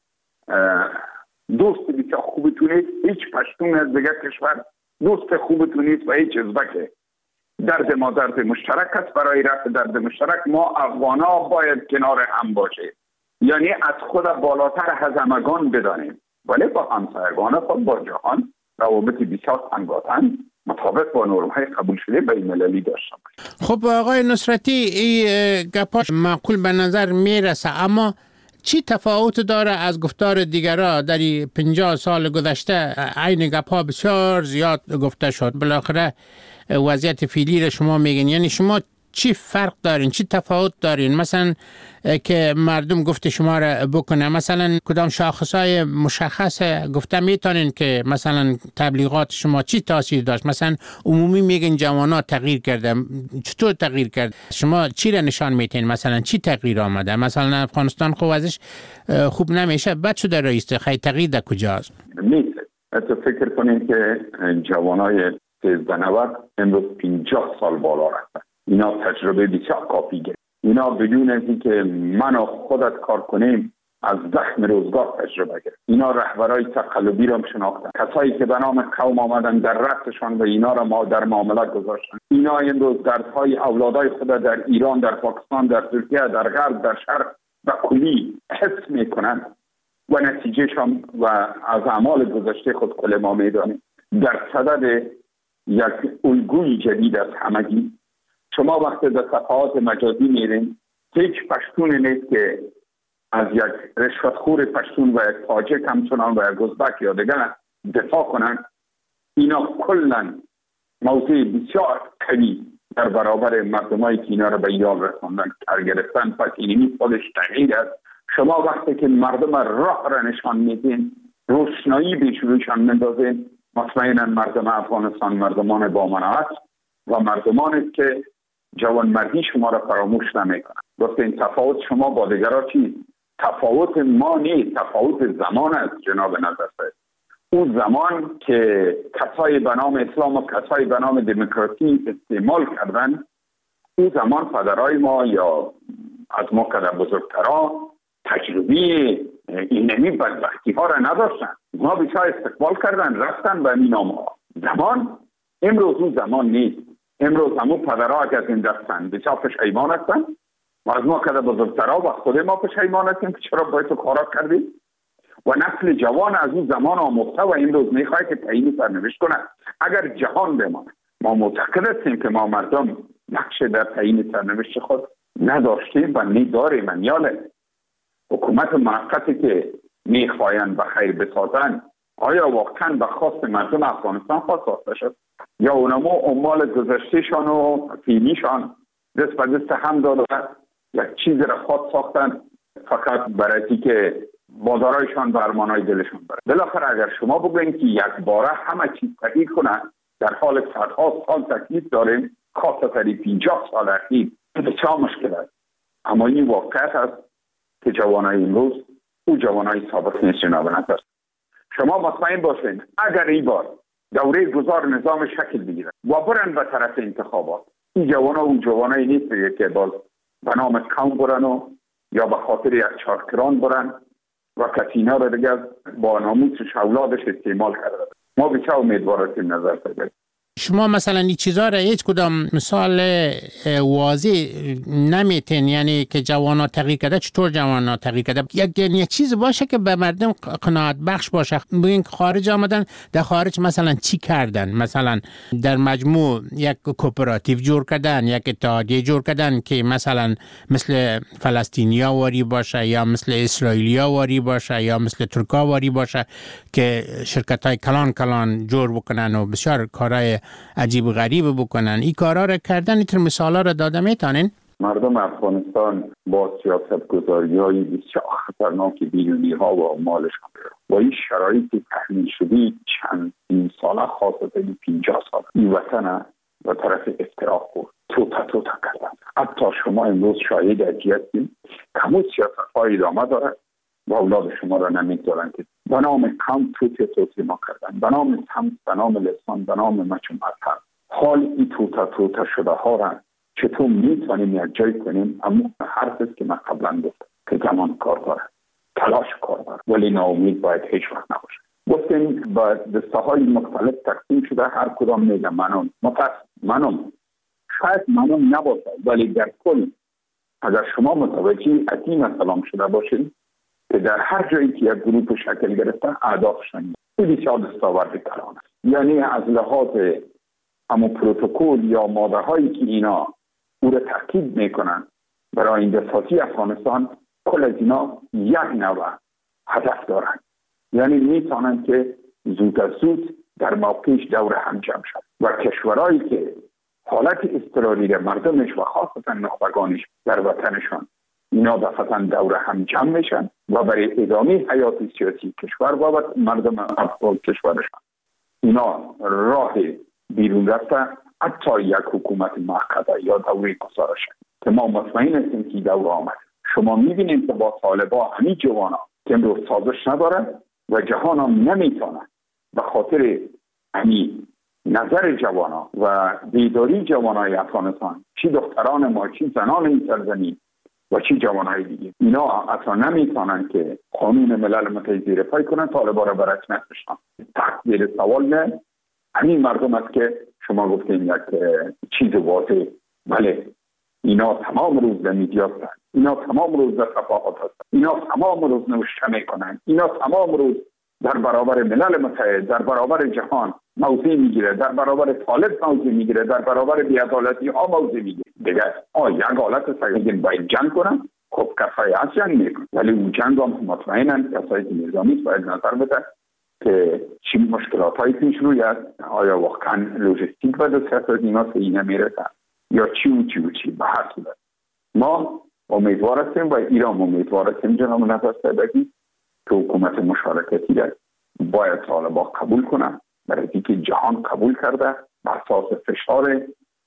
دوست بسیار خوبتون نیست، هیچ پشتون از دیگر کشور دوست خوبتون نیست و هیچ ازبکه. درد ما درد مشترک است، برای رفع درد مشترک ما افغانا باید کنار هم باشه، یعنی از خود بالاتر از همگان بدانیم، ولی با همسایگان خود با جهان روابط بسیار تنگاتن مطابق با نرم‌های قبول شده بین المللی داشتم. خب آقای نصرتی این گپاش معقول به نظر میرسه، اما چی تفاوت داره از گفتار دیگرها؟ در 50 سال گذشته عین گپا بسیار زیاد گفته شد، بالاخره وضعیت فعلی را شما میگین، یعنی شما چی فرق دارین، چی تفاوت دارین مثلا که مردم گفت شما را بکنه؟ مثلا کدام شاخصای مشخص گفته میتونین که مثلا تبلیغات شما چی تاثیر داشت؟ مثلا عمومی میگن جوانا تغییر کرده، چطور تغییر کرد؟ شما چی را نشان میتین؟ مثلا چی تغییر آمده؟ مثلا افغانستان خب ازش خوب نمیشه، بد شده رئیس، خیلی تغییر در کجاست؟ نیست. تو فکر کنین که جوانای 13-90 امروز 50 سال بالا رفتن، اینا تجربه بسیار کافی گرفت، اینا بدون از اینکه من و خودت کار کنیم از زخم روزگار تجربه گرفت، اینا رهبرای تقلبی را شناختن، کسایی که به نام قوم آمدن در رأسشان و اینا را ما در معاملات گذاشتن، اینا امروز دردهای اولادای خود در ایران، در پاکستان، در ترکیه، در غرب، در شرق و کلی حس میکنن و نتیجهشان و از اعمال گذشته خود کل ما میدانیم. در صدد یک الگوی جدید از همگی، شما وقتی در صفحات مجازی میرین هیچ پشتون نیست که از یک رشوتخور پشتون و یک تاجک همچنان و یک ازبک یا دیگر دفاع کنن. اینا کلا موضوع بسیار قوی در برابر مردمایی که اینا را به یال رساندن کار گرفتن، پس اینی خودش تغییر است. شما وقتی که مردم راه را نشان میدین، روشنایی به روشان میندازین، مطمئنا مردم افغانستان مردمان با مناعت و مردمانی که جوانمردی شما را فراموش نمیکنن. گفته این تفاوت شما با دیگرها چی؟ تفاوت ما نیست، تفاوت زمان است جناب نظر. اون زمان که کسای به نام اسلام و کسای به نام دموکراسی استعمال کردن، اون زمان پدرای ما یا از ما که بزرگترها تجربه اینمی بدبختی ها را نداشتن، ما بسیار استقبال کردن، رفتن به این نام ها. زمان امروز اون زمان نیست. امروز همون پدرها که از این دستن بسیار پشیمان هستن و از ما که بزرگترها و خود ما پشیمان هستیم که چرا باید تو کارا کردیم و نسل جوان از اون زمان آموخته و امروز میخواه که تعیین سرنوشت کنه. اگر جهان بمانه، ما معتقد هستیم که ما مردم نقش در تعیین سرنوشت خود نداشتیم و نداریم. منیاله حکومت موقتی که میخواین به خیر بسازن، آیا واقعا به خواست مردم افغانستان خواست ساخته شد یا اونمو عمال گذشتهشان و فیلیشان دست به دست هم داد و یک چیز را خود ساختن فقط برای که بازارایشان به ارمانهای دلشان بره؟ بالاخره اگر شما بگوین که یک باره همه چیز تغییر کنه، در حال صدها سال تکلیف داریم، خاصه 50 سال اخیر بسیار مشکل است. اما این واقعیت است که جوانای امروز او جوانای سابق نیست جناب نظر. شما مطمئن باشین اگر این بار دوره گذار نظام شکل بگیره و برن به طرف انتخابات، این جوانا اون جوانایی نیست که باز به نام قوم برن و یا به خاطر یک چارکران برن و کسینا را دیگر با ناموسش اولادش استعمال کرده. ما بسیار امیدوار هستیم نظر بگیریم. شما مثلا این چیزا را هیچ کدام مثال واضح نمیتین، یعنی که جوانا تغییر کرده، چطور جوانا تغییر کرده؟ یک چیز باشه که به مردم قناعت بخش باشه. ببین خارج آمدن، در خارج مثلا چی کردن؟ مثلا در مجموع یک کوپراتیو جور کردن، یک اتحادیه جور کردن که مثلا مثل فلسطینیا واری باشه، یا مثل اسرائیلیا واری باشه، یا مثل ترکا واری باشه، که شرکت های کلان جور بکنن و بسیار کارهای عجیب و غریب بکنن. این کارا را کردن. اینطور مثالا را داده میتونین؟ مردم افغانستان با سیاست گذاری های بسیار خطرناک بیرونی ها و مالشان با این شرایط تحمیل شده چند ساله، خاصتا 50 سال این وطن و طرف افتراق بود، توتا کردن. حتی شما امروز شاهد هستیم کمو سیاست های ادامه داره و اولاد شما را نمیگذارن که به نام قوم توتی ما کردن، به نام سمت، به نام لسان، به نام مچ مذهب. حال این توتا شده ها را چطور میتونیم یک جای کنیم؟ اما حرف است که من قبلا گفتم که زمان کار داره، تلاش کار داره، ولی ناامید باید هیچ وقت نباشه. گفتیم با دسته های مختلف تقسیم شده، هر کدام میگه منم شاید منم نباشه، ولی در کل اگر شما متوجه این مسئله شده باشید که در هر جایی که یک گروه شکل گرفته اهدافشان این بسیار دستاورد کلان است. یعنی از لحاظ اما پروتکل یا ماده هایی که اینا او را تاکید میکنن برای اندساتی افغانستان، کل از اینا یک نوع هدف دارن. یعنی میتونن که زود از زود در موقعش دور هم جمع شد و کشورهایی که حالت اضطراری مردمش و خاصتا نخبگانش در وطنشان اینا دفعتا دور هم جمع میشن و برای ادامه حیات سیاسی کشور و مردم افغان کشورشان اینا راه بیرون رفته، حتی یک حکومت موقته یا دوره گزارش که ما مطمئن هستیم که دوره آمد. شما میبینید که با طالبا همین جوانا که امروز سازش نداره و جهان هم نمیتونه به خاطر همین نظر جوانا و بیداری جوانای افغانستان، چی دختران ما، چی زنان این سرزمین و چی جوانای دیگه، اینا اصلا نمیتونن که قانون ملل متحد زیر پای کنن، طالبا را برعکس نکشن. تقدیر سوال نه همین مردم است که شما گفتین یک چیز واضح. بله اینا تمام روز در میدیا هستن، اینا تمام روز در صفحات هستن، اینا تمام روز نوشته میکنن، اینا تمام روز در برابر ملل متحد، در برابر جهان موضع میگیره، در برابر طالب موضع میگیره، در برابر بی‌عدالتی ها موضع میگیره. دیگه یک حالت است که باید جنگ کنن، خب کسایی از جنگ میکنن، ولی اون جنگ هم مطمئنن کسایی نظامی باید نظر بدن که چی مشکلات هایی پیش روی است، آیا واقعا لوجستیک و دسترس اینا به اینا میرسن یا چی به هر صورت ما امیدوار هستیم و ایران امیدوار هستیم جناب نفس صدقی که حکومت مشارکتی را باید طالبا قبول کنن، برای اینکه جهان قبول کرده بر اساس فشار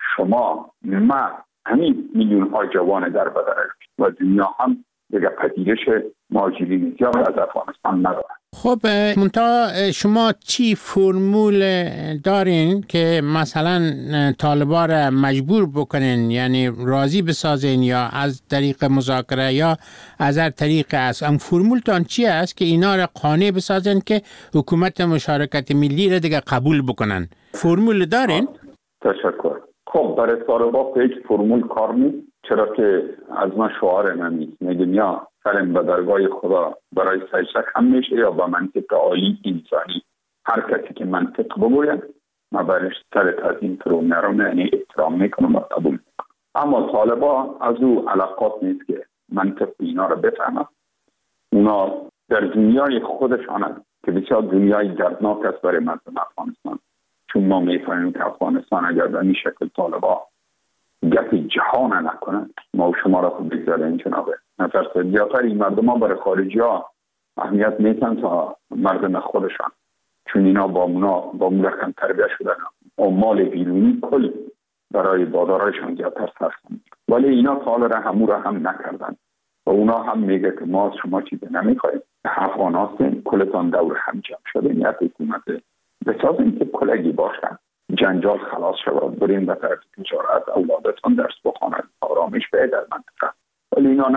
شما ما همین میلیون ها جوان در بدر و دنیا هم دیگه پذیرش مهاجرین زیاد از افغانستان نداره. خب منتها شما چی فرمول دارین که مثلا طالبا را مجبور بکنین، یعنی راضی بسازین یا از طریق مذاکره یا از هر طریق است؟ ام فرمولتان چی است که اینا را قانع بسازین که حکومت مشارکت ملی را دیگه قبول بکنن؟ فرمول دارین؟ تشکر. خب برای طالبا هیچ فرمول کار نیست، چرا که از من شعار من نیست. میگم یا سرم به درگاه خدا برای سجده کم میشه یا با منطق عالی انسانی. هر کسی که منطق بگوید ما برش سر تازین فرو نرم، یعنی احترام میکنم و قبول میکنم. اما طالبا از او علاقات نیست که منطق اینا رو بفهمن. اونا در دنیای خودشان هست که بسیار دنیای دردناک است برای مردم افغانستان، چون ما میفهمیم که افغانستان اگر به این شکل طالبا گپ جهان نکنن ما و شما را خود بگذاریم جنابه نفر سدیاتر این مردم ها برای خارجی ها اهمیت نیستن تا مردم خودشان، چون اینا با اون رقم تربیه شدن و مال بیرونی کل برای بادارایشان زیادتر صرف کنند. ولی اینا سال را همو را هم نکردن و اونا هم میگه که ما از شما چیزی نمیخوایم، افغان هستیم، کلتان دور هم جمع شده، نیت حکومت بسازیم که کلگی باشن، جنجال خلاص شود، بریم به طرف تجارت، اولادتان درس بخوانند، آرامش باید در منطقه. ولی اینا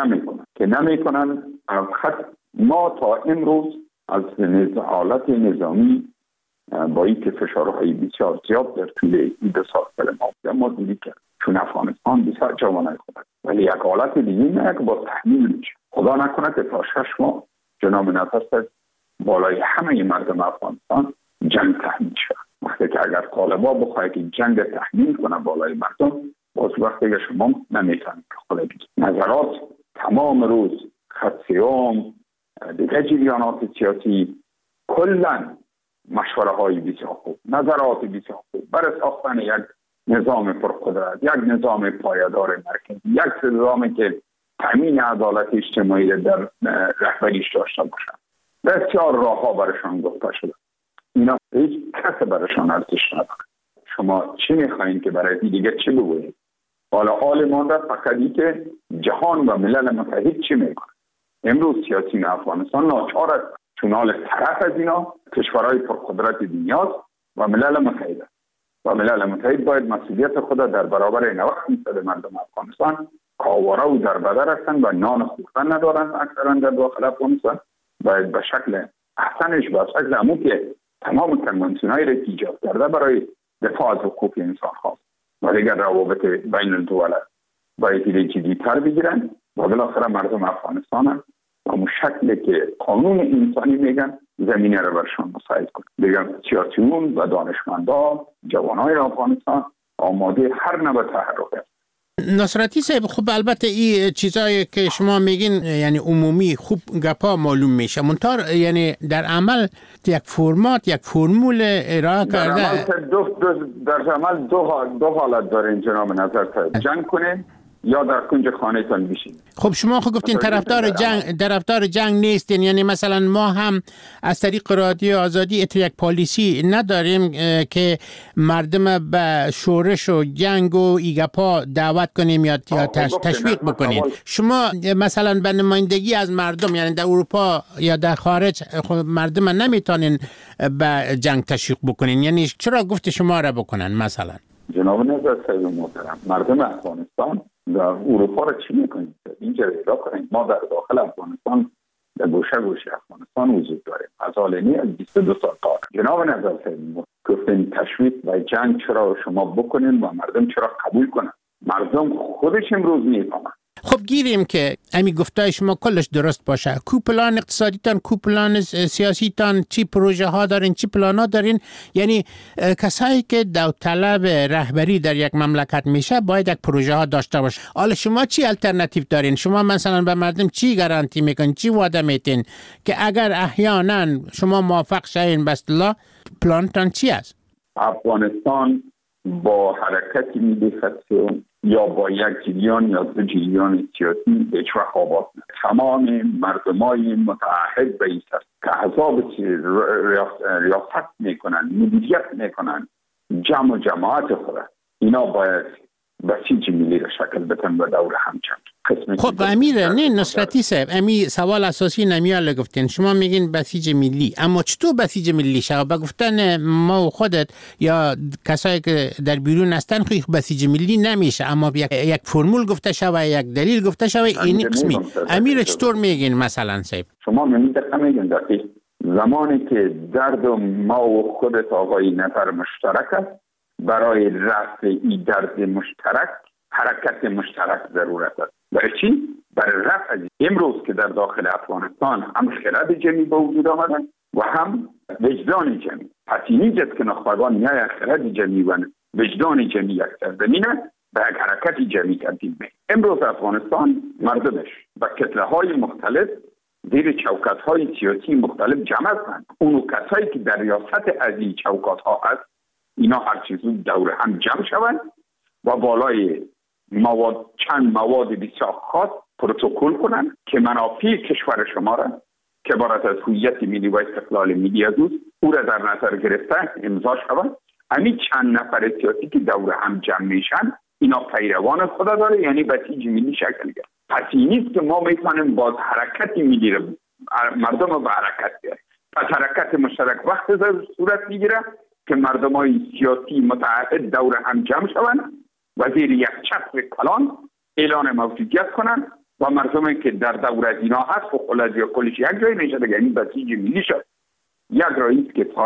نمیکنن. خط ما تا امروز از حالت نظامی با این که فشارهای بسیار زیاد در طول این 2 سال ما دیدیم که چون افغانستان بسیار جوانای خود است، ولی یک حالت دیگه نه که با تحمیل میشه. خدا نکنه که تا 6 ماه جناب نفس بالای همه مردم افغانستان جنگ تحمیل شد. وقتی که اگر طالبان بخواهد که جنگ تحمیل کنه بالای مردم، باز وقتی که شما نمیتونید که خدا بگید. نظرات تمام روز خط سیوم دیگه جریانات سیاسی کلا مشوره های بسیار خوب، نظرات بسیار خوب برای ساختن یک نظام پرقدرت، یک نظام پایدار مرکزی، یک نظامی که تامین عدالت اجتماعی در رهبریش داشته باشند. بسیار راهها برایشان گفته شده. اینا هیچ کس برایشان ارزش نداره. شما چی میخواین که برای دیگه چی بگویید؟ حالا حال مانده فقط این که جهان و ملل متحد چی میکنه؟ امروز سیاسیون افغانستان ناچار است چون حال طرف از اینا کشورهای پرقدرت دنیاست و ملل متحد است. و ملل متحد باید مسئولیت خود در برابر این وقت می‌سازد. مردم افغانستان کاواره و در بدر هستند و نان خوردن ندارند اکثرا در داخل افغانستان. باید به شکل احسنش به شکل همون که تمام کنوانسیون‌هایی را ایجاد کرده برای دفاع از حقوق انسان خواست و دیگر روابط بین الدول باید جدی‌تر بگیرن و بالاخره مردم افغانستان هم همون شکلی که قانون انسانی میگن زمینه رو برشان مساعد کنه. دیگر سیاسیون و دانشمندان جوانای افغانستان آماده هر نوع تحرک است. نصرتی صاحب، خب البته این چیزایی که شما میگین یعنی عمومی خوب گپا معلوم میشه، منتها یعنی در عمل یک فرمات، یک فرمول ارائه کرده. در عمل دو حالت دارین جناب نظر صاحب. جنگ کنین یا در کنج خانه‌تان بشین. خب شما خب گفتین طرفدار جنگ نیستین، یعنی مثلا ما هم از طریق رادیو آزادی یک پالیسی نداریم که مردم به شورش و جنگ و ایگپا دعوت کنیم یا تشویق بکنیم. شما مثلا به نمایندگی از مردم، یعنی در اروپا یا در خارج مردم نمیتونین به جنگ تشویق بکنین، یعنی چرا گفت شما را بکنن؟ مثلا جناب نظر صاحب محترم، مردم افغانستان در اروپا را چی میکنید؟ اینجا اعلام کنید ما در داخل افغانستان در گوشه افغانستان وجود داریم از حالینی از 22 سال قبل. جناب نظر صاحب گفتن تشویق و جنگ چرا شما بکنین و مردم چرا قبول کنن؟ مردم خودش امروز میفهمن. خب گیریم که امی گفتای شما کلش درست باشه. کو پلان اقتصادیتان، کو پلان سیاسیتان، چی پروژه ها دارین، چی پلان ها دارین؟ یعنی کسایی که داوطلب رهبری در یک مملکت میشه باید یک پروژه ها داشته باشه. حالا شما چی الटरनेटिव دارین؟ شما مثلا به مردم چی گارانتی میکنین، چی وعده میتین که اگر احیانا شما موافق شین به اصطلاح پلانتان چی است؟ افغانستان با حرکت ملی خطی یا با یک جریان یا 2 جریان سیاسی هیچ وقت آباد نه. تمام مردمای متعهد به این است که احزاب ریاست میکنن، مدیریت میکنن جمع و جماعت خود، اینا باید بسیج ملی را شکل بدن و دور هم جمع. خب امیر نه نصرتی صاحب، امی سوال اساسی نمیال گفتین، شما میگین بسیج ملی، اما چطور بسیج ملی شد؟ با گفتن ما و خودت یا کسایی که در بیرون هستن خیلی بسیج ملی نمیشه، اما یک فرمول گفته شوه، یک دلیل گفته شوه، این قسمی. امیر چطور میگین مثلا صاحب؟ شما میگین دقیق زمانی که درد ما و خودت آقای نفر مشترک است، برای رفع این درد مشترک حرکت مشترک ضرورت است. برای چی؟ برای رفع امروز که در داخل افغانستان هم خرد جمعی به وجود آمدن و هم وجدان جمعی. پس اینیست که نخبگان یا خرد جمعی و وجدان جمعی یک سرزمینه به یک حرکت جمعی تبدیل میشه. امروز افغانستان مردمش با کتله های مختلف زیر چوکات های سیاسی مختلف جمع هستند. اونو کسایی که در ریاست از این چوکات ها هست، اینا هر چیزو دور هم جمع شوند و بالای چند مواد بسیار خاص پروتکل کنند که منافع کشور شما را که عبارت از هویت ملی و استقلال ملی از او را در نظر گرفته امضا شود. همین چند نفر سیاسی که دور هم جمع میشن اینا پیروان خود داره، یعنی بسیج ملی شکل گرفت. پس این نیست که ما میتونیم باز حرکت ملی را مردم رو به حرکت بیاریم. پس حرکت مشترک وقت صورت میگیره که مردمای سیاسی متعهد دور هم جمع شوند و زیر یک چتر کلان اعلان موجودیت کنند و مردمی که در دور از اینا هست و خلاص یا کلش یک جای نشده، یعنی بسیج ملی شد. یک رئیس که طالب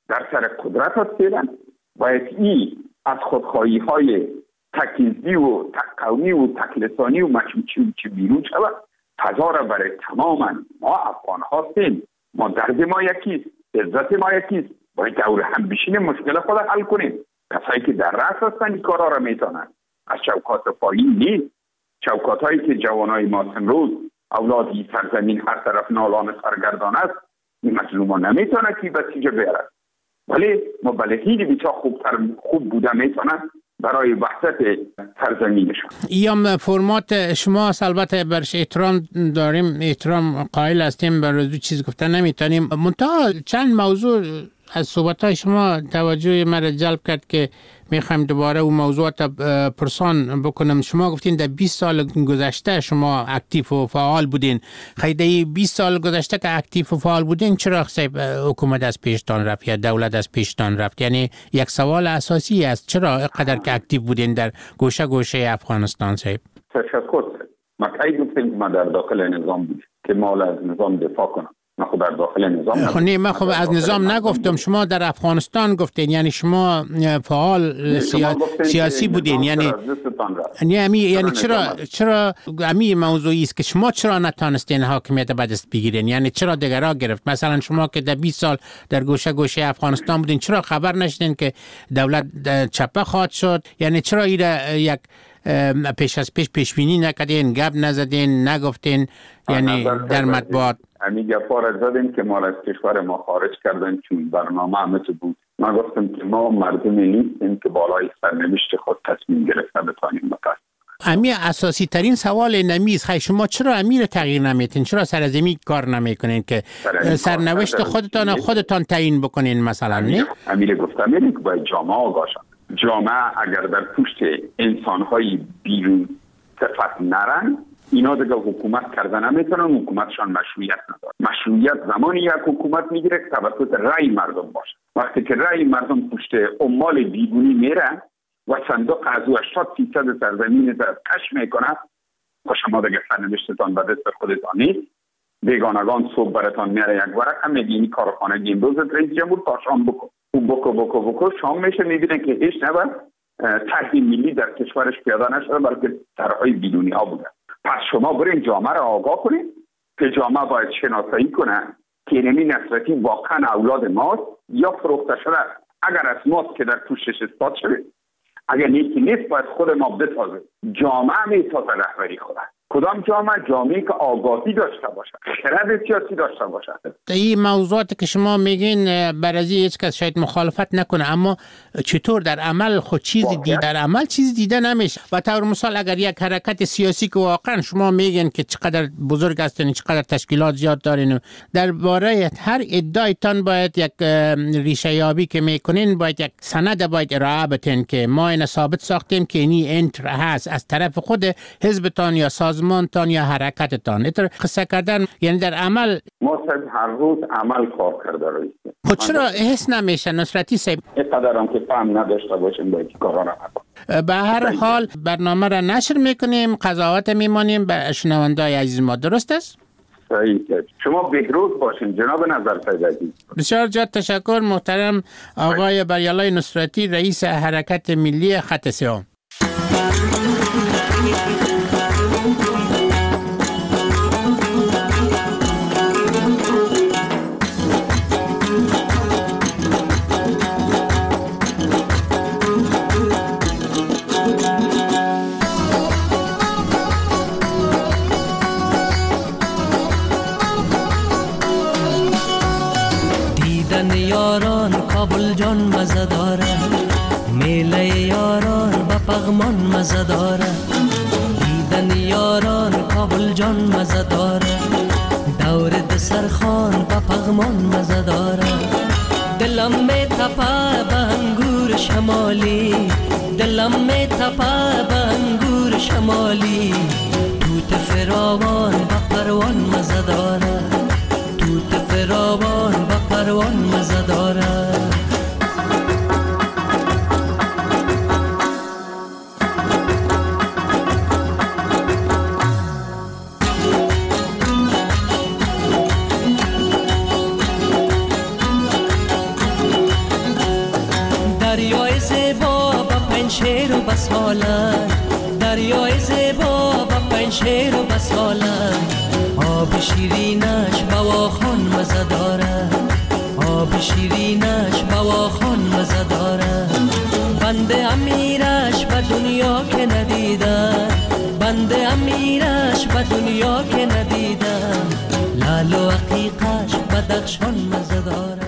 در سر قدرت هستند، باید این از خودخواهی های تکیزی و تقومی و تکلسانی و مچوچی که بیرون شود. فضا را برای تماما ما افغان هستیم، ما درد ما یکیست، عزت ما یکیست، باید دور هم بشینیم مشکل خود حل کنیم. کسایی که در رأس هستند این کارا را میتونن، از چوکات پایین نیست. چوکات هایی که جوانای ما امروز اولادی سرزمین هر طرف نالان سرگردان است، این مظلوما نمیتونه که بسیجه بیارد، ولی مبلغین بیچا خوب بوده میتونن برای وحدت سرزمینشون. یا فرمات شما البته برش احترام داریم، احترام قائل هستیم، برای چیز گفتن نمیتونیم. منتها چند موضوع از صحبت‌های شما توجه مرا جلب کرد که میخوایم دوباره اون موضوعات پرسان بکنم. شما گفتین در 20 سال گذشته شما اکتیو و فعال بودین. خیلی 20 سال گذشته که اکتیو و فعال بودین، چرا حکومت از پیشتان رفت یا دولت از پیشتان رفت؟ یعنی یک سوال اساسی است، چرا اینقدر که اکتیو بودین در گوشه گوشه افغانستان صاحب؟ تشکر. ما کی گفتیم ما در داخل نظام بودیم که ما از نظام دفاع کنم. ما خود در داخل نظام نه، من خب از نظام نگفتم، شما در افغانستان گفتین، یعنی شما فعال سیاسی بودین. یعنی چرا امی موضوعی است که شما چرا نتونستین حاکمیت به دست بگیرین؟ یعنی چرا دیگرها گرفت؟ مثلا شما که در 20 سال در گوشه گوشه افغانستان بودین، چرا خبر نشدین که دولت چپه خواهد شد؟ یعنی چرا این یک پیش از پیش بینی نکردین، گپ نزدین، نگفتین؟ یعنی در مطبوعات همین گپا را زدیم که ما از کشور ما خارج کردن چون برنامه همه بود. ما گفتم که ما مردمی نیستیم که بالای سرنوشت خود تصمیم گرفته بتانیم متاسف. امی اساسی ترین سوال نمیز، خیلی شما چرا امیر تغییر نمیتین؟ چرا سرزمین کار نمیکنین که سرنوشت خودتان تعیین بکنین مثلا؟ نه امیر گفتم که باید جامعه آگاه شد. جامعه اگر در پشت انسان‌های بیرون صفت نرن، اینا دیگه حکومت کردن نمیتونن، حکومتشان مشروعیت نداره. مشروعیت زمانی یک حکومت میگیره که توسط رأی مردم باشه. وقتی که رأی مردم پشت عمال بیرونی میره و صندوق از 80% سرزمین را کش میکنه، شما دیگه سرنوشتتان به دست خودتان نیست. بیگانگان صبح براتان میاره یک ورق هم میگه این کارخانه امروز رئیس جمهور تا شام بکن. بکو شام میشه میبینه که هیچ نبود طرح ملی در کشورش پیاده نشده، بلکه طرحهای بیرونی ها بوده. پس شما برین جامعه را آگاه کنید که جامعه باید شناسایی کنه که اینمی نصرتی واقعا اولاد ماست یا فروخته شده. اگر از ماست که در پوشش اثبات شده، اگر نیست باید خود ما بسازه. جامعه میسازه رهبری خود. کدام جامعه که آگاهی داشته باشد، خرد سیاسی داشته باشد. این موضوعاتی که شما میگین برای هیچ کس شاید مخالفت نکنه، اما چطور در عمل خود چیزی دیده نمیشه؟ و طور مثال اگر یک حرکت سیاسی که واقعا شما میگین که چقدر بزرگ هستین، چقدر تشکیلات زیاد دارین، درباره هر ادعایتان باید یک ریشه یابی که میکنین، باید یک سند باید ارائه بدین که ما این ثابت ساختیم که اینی انتر هست از طرف خود حزبتان یا سازمانتان یا حرکتتان. اینطور قصه کردن یعنی در عمل ما هر روز عمل کار کرده رایستیم. خود چرا حس نمیشه نصرتی صاحب؟ اینقدر هم که فهم نداشته باشیم باید کارا را به هر حال برنامه را نشر میکنیم، قضاوت میمانیم به شنوندای عزیز ما، درست است؟ صحیح. شما بهروز باشین جناب نظرفیدی. بسیار زیاد تشکر محترم آقای بریالای نصرتی، رئیس حرکت ملی خط سه‌ام. یاران کابل جان مزه داره، میله یاران با پغمان مزه داره. دیدن یاران کابل جان مزه داره، دور دسرخان با پغمان مزه داره. دلم می تپه به انگور شمالی، دلم می تپه به انگور شمالی. توت فراوان با پروان مزه داره، توت فراوان با پروان مزه داره. شعر و بسمالن، دریای زیبا با پنج شعر و بسمالن. آب شیرینش بواخان مزه داره، آب شیرینش بواخان مزه داره. بنده امیرش به دنیا که ندیدم، بنده امیرش به دنیا که ندیدم. لال و عقیقش بدخشان مزه داره.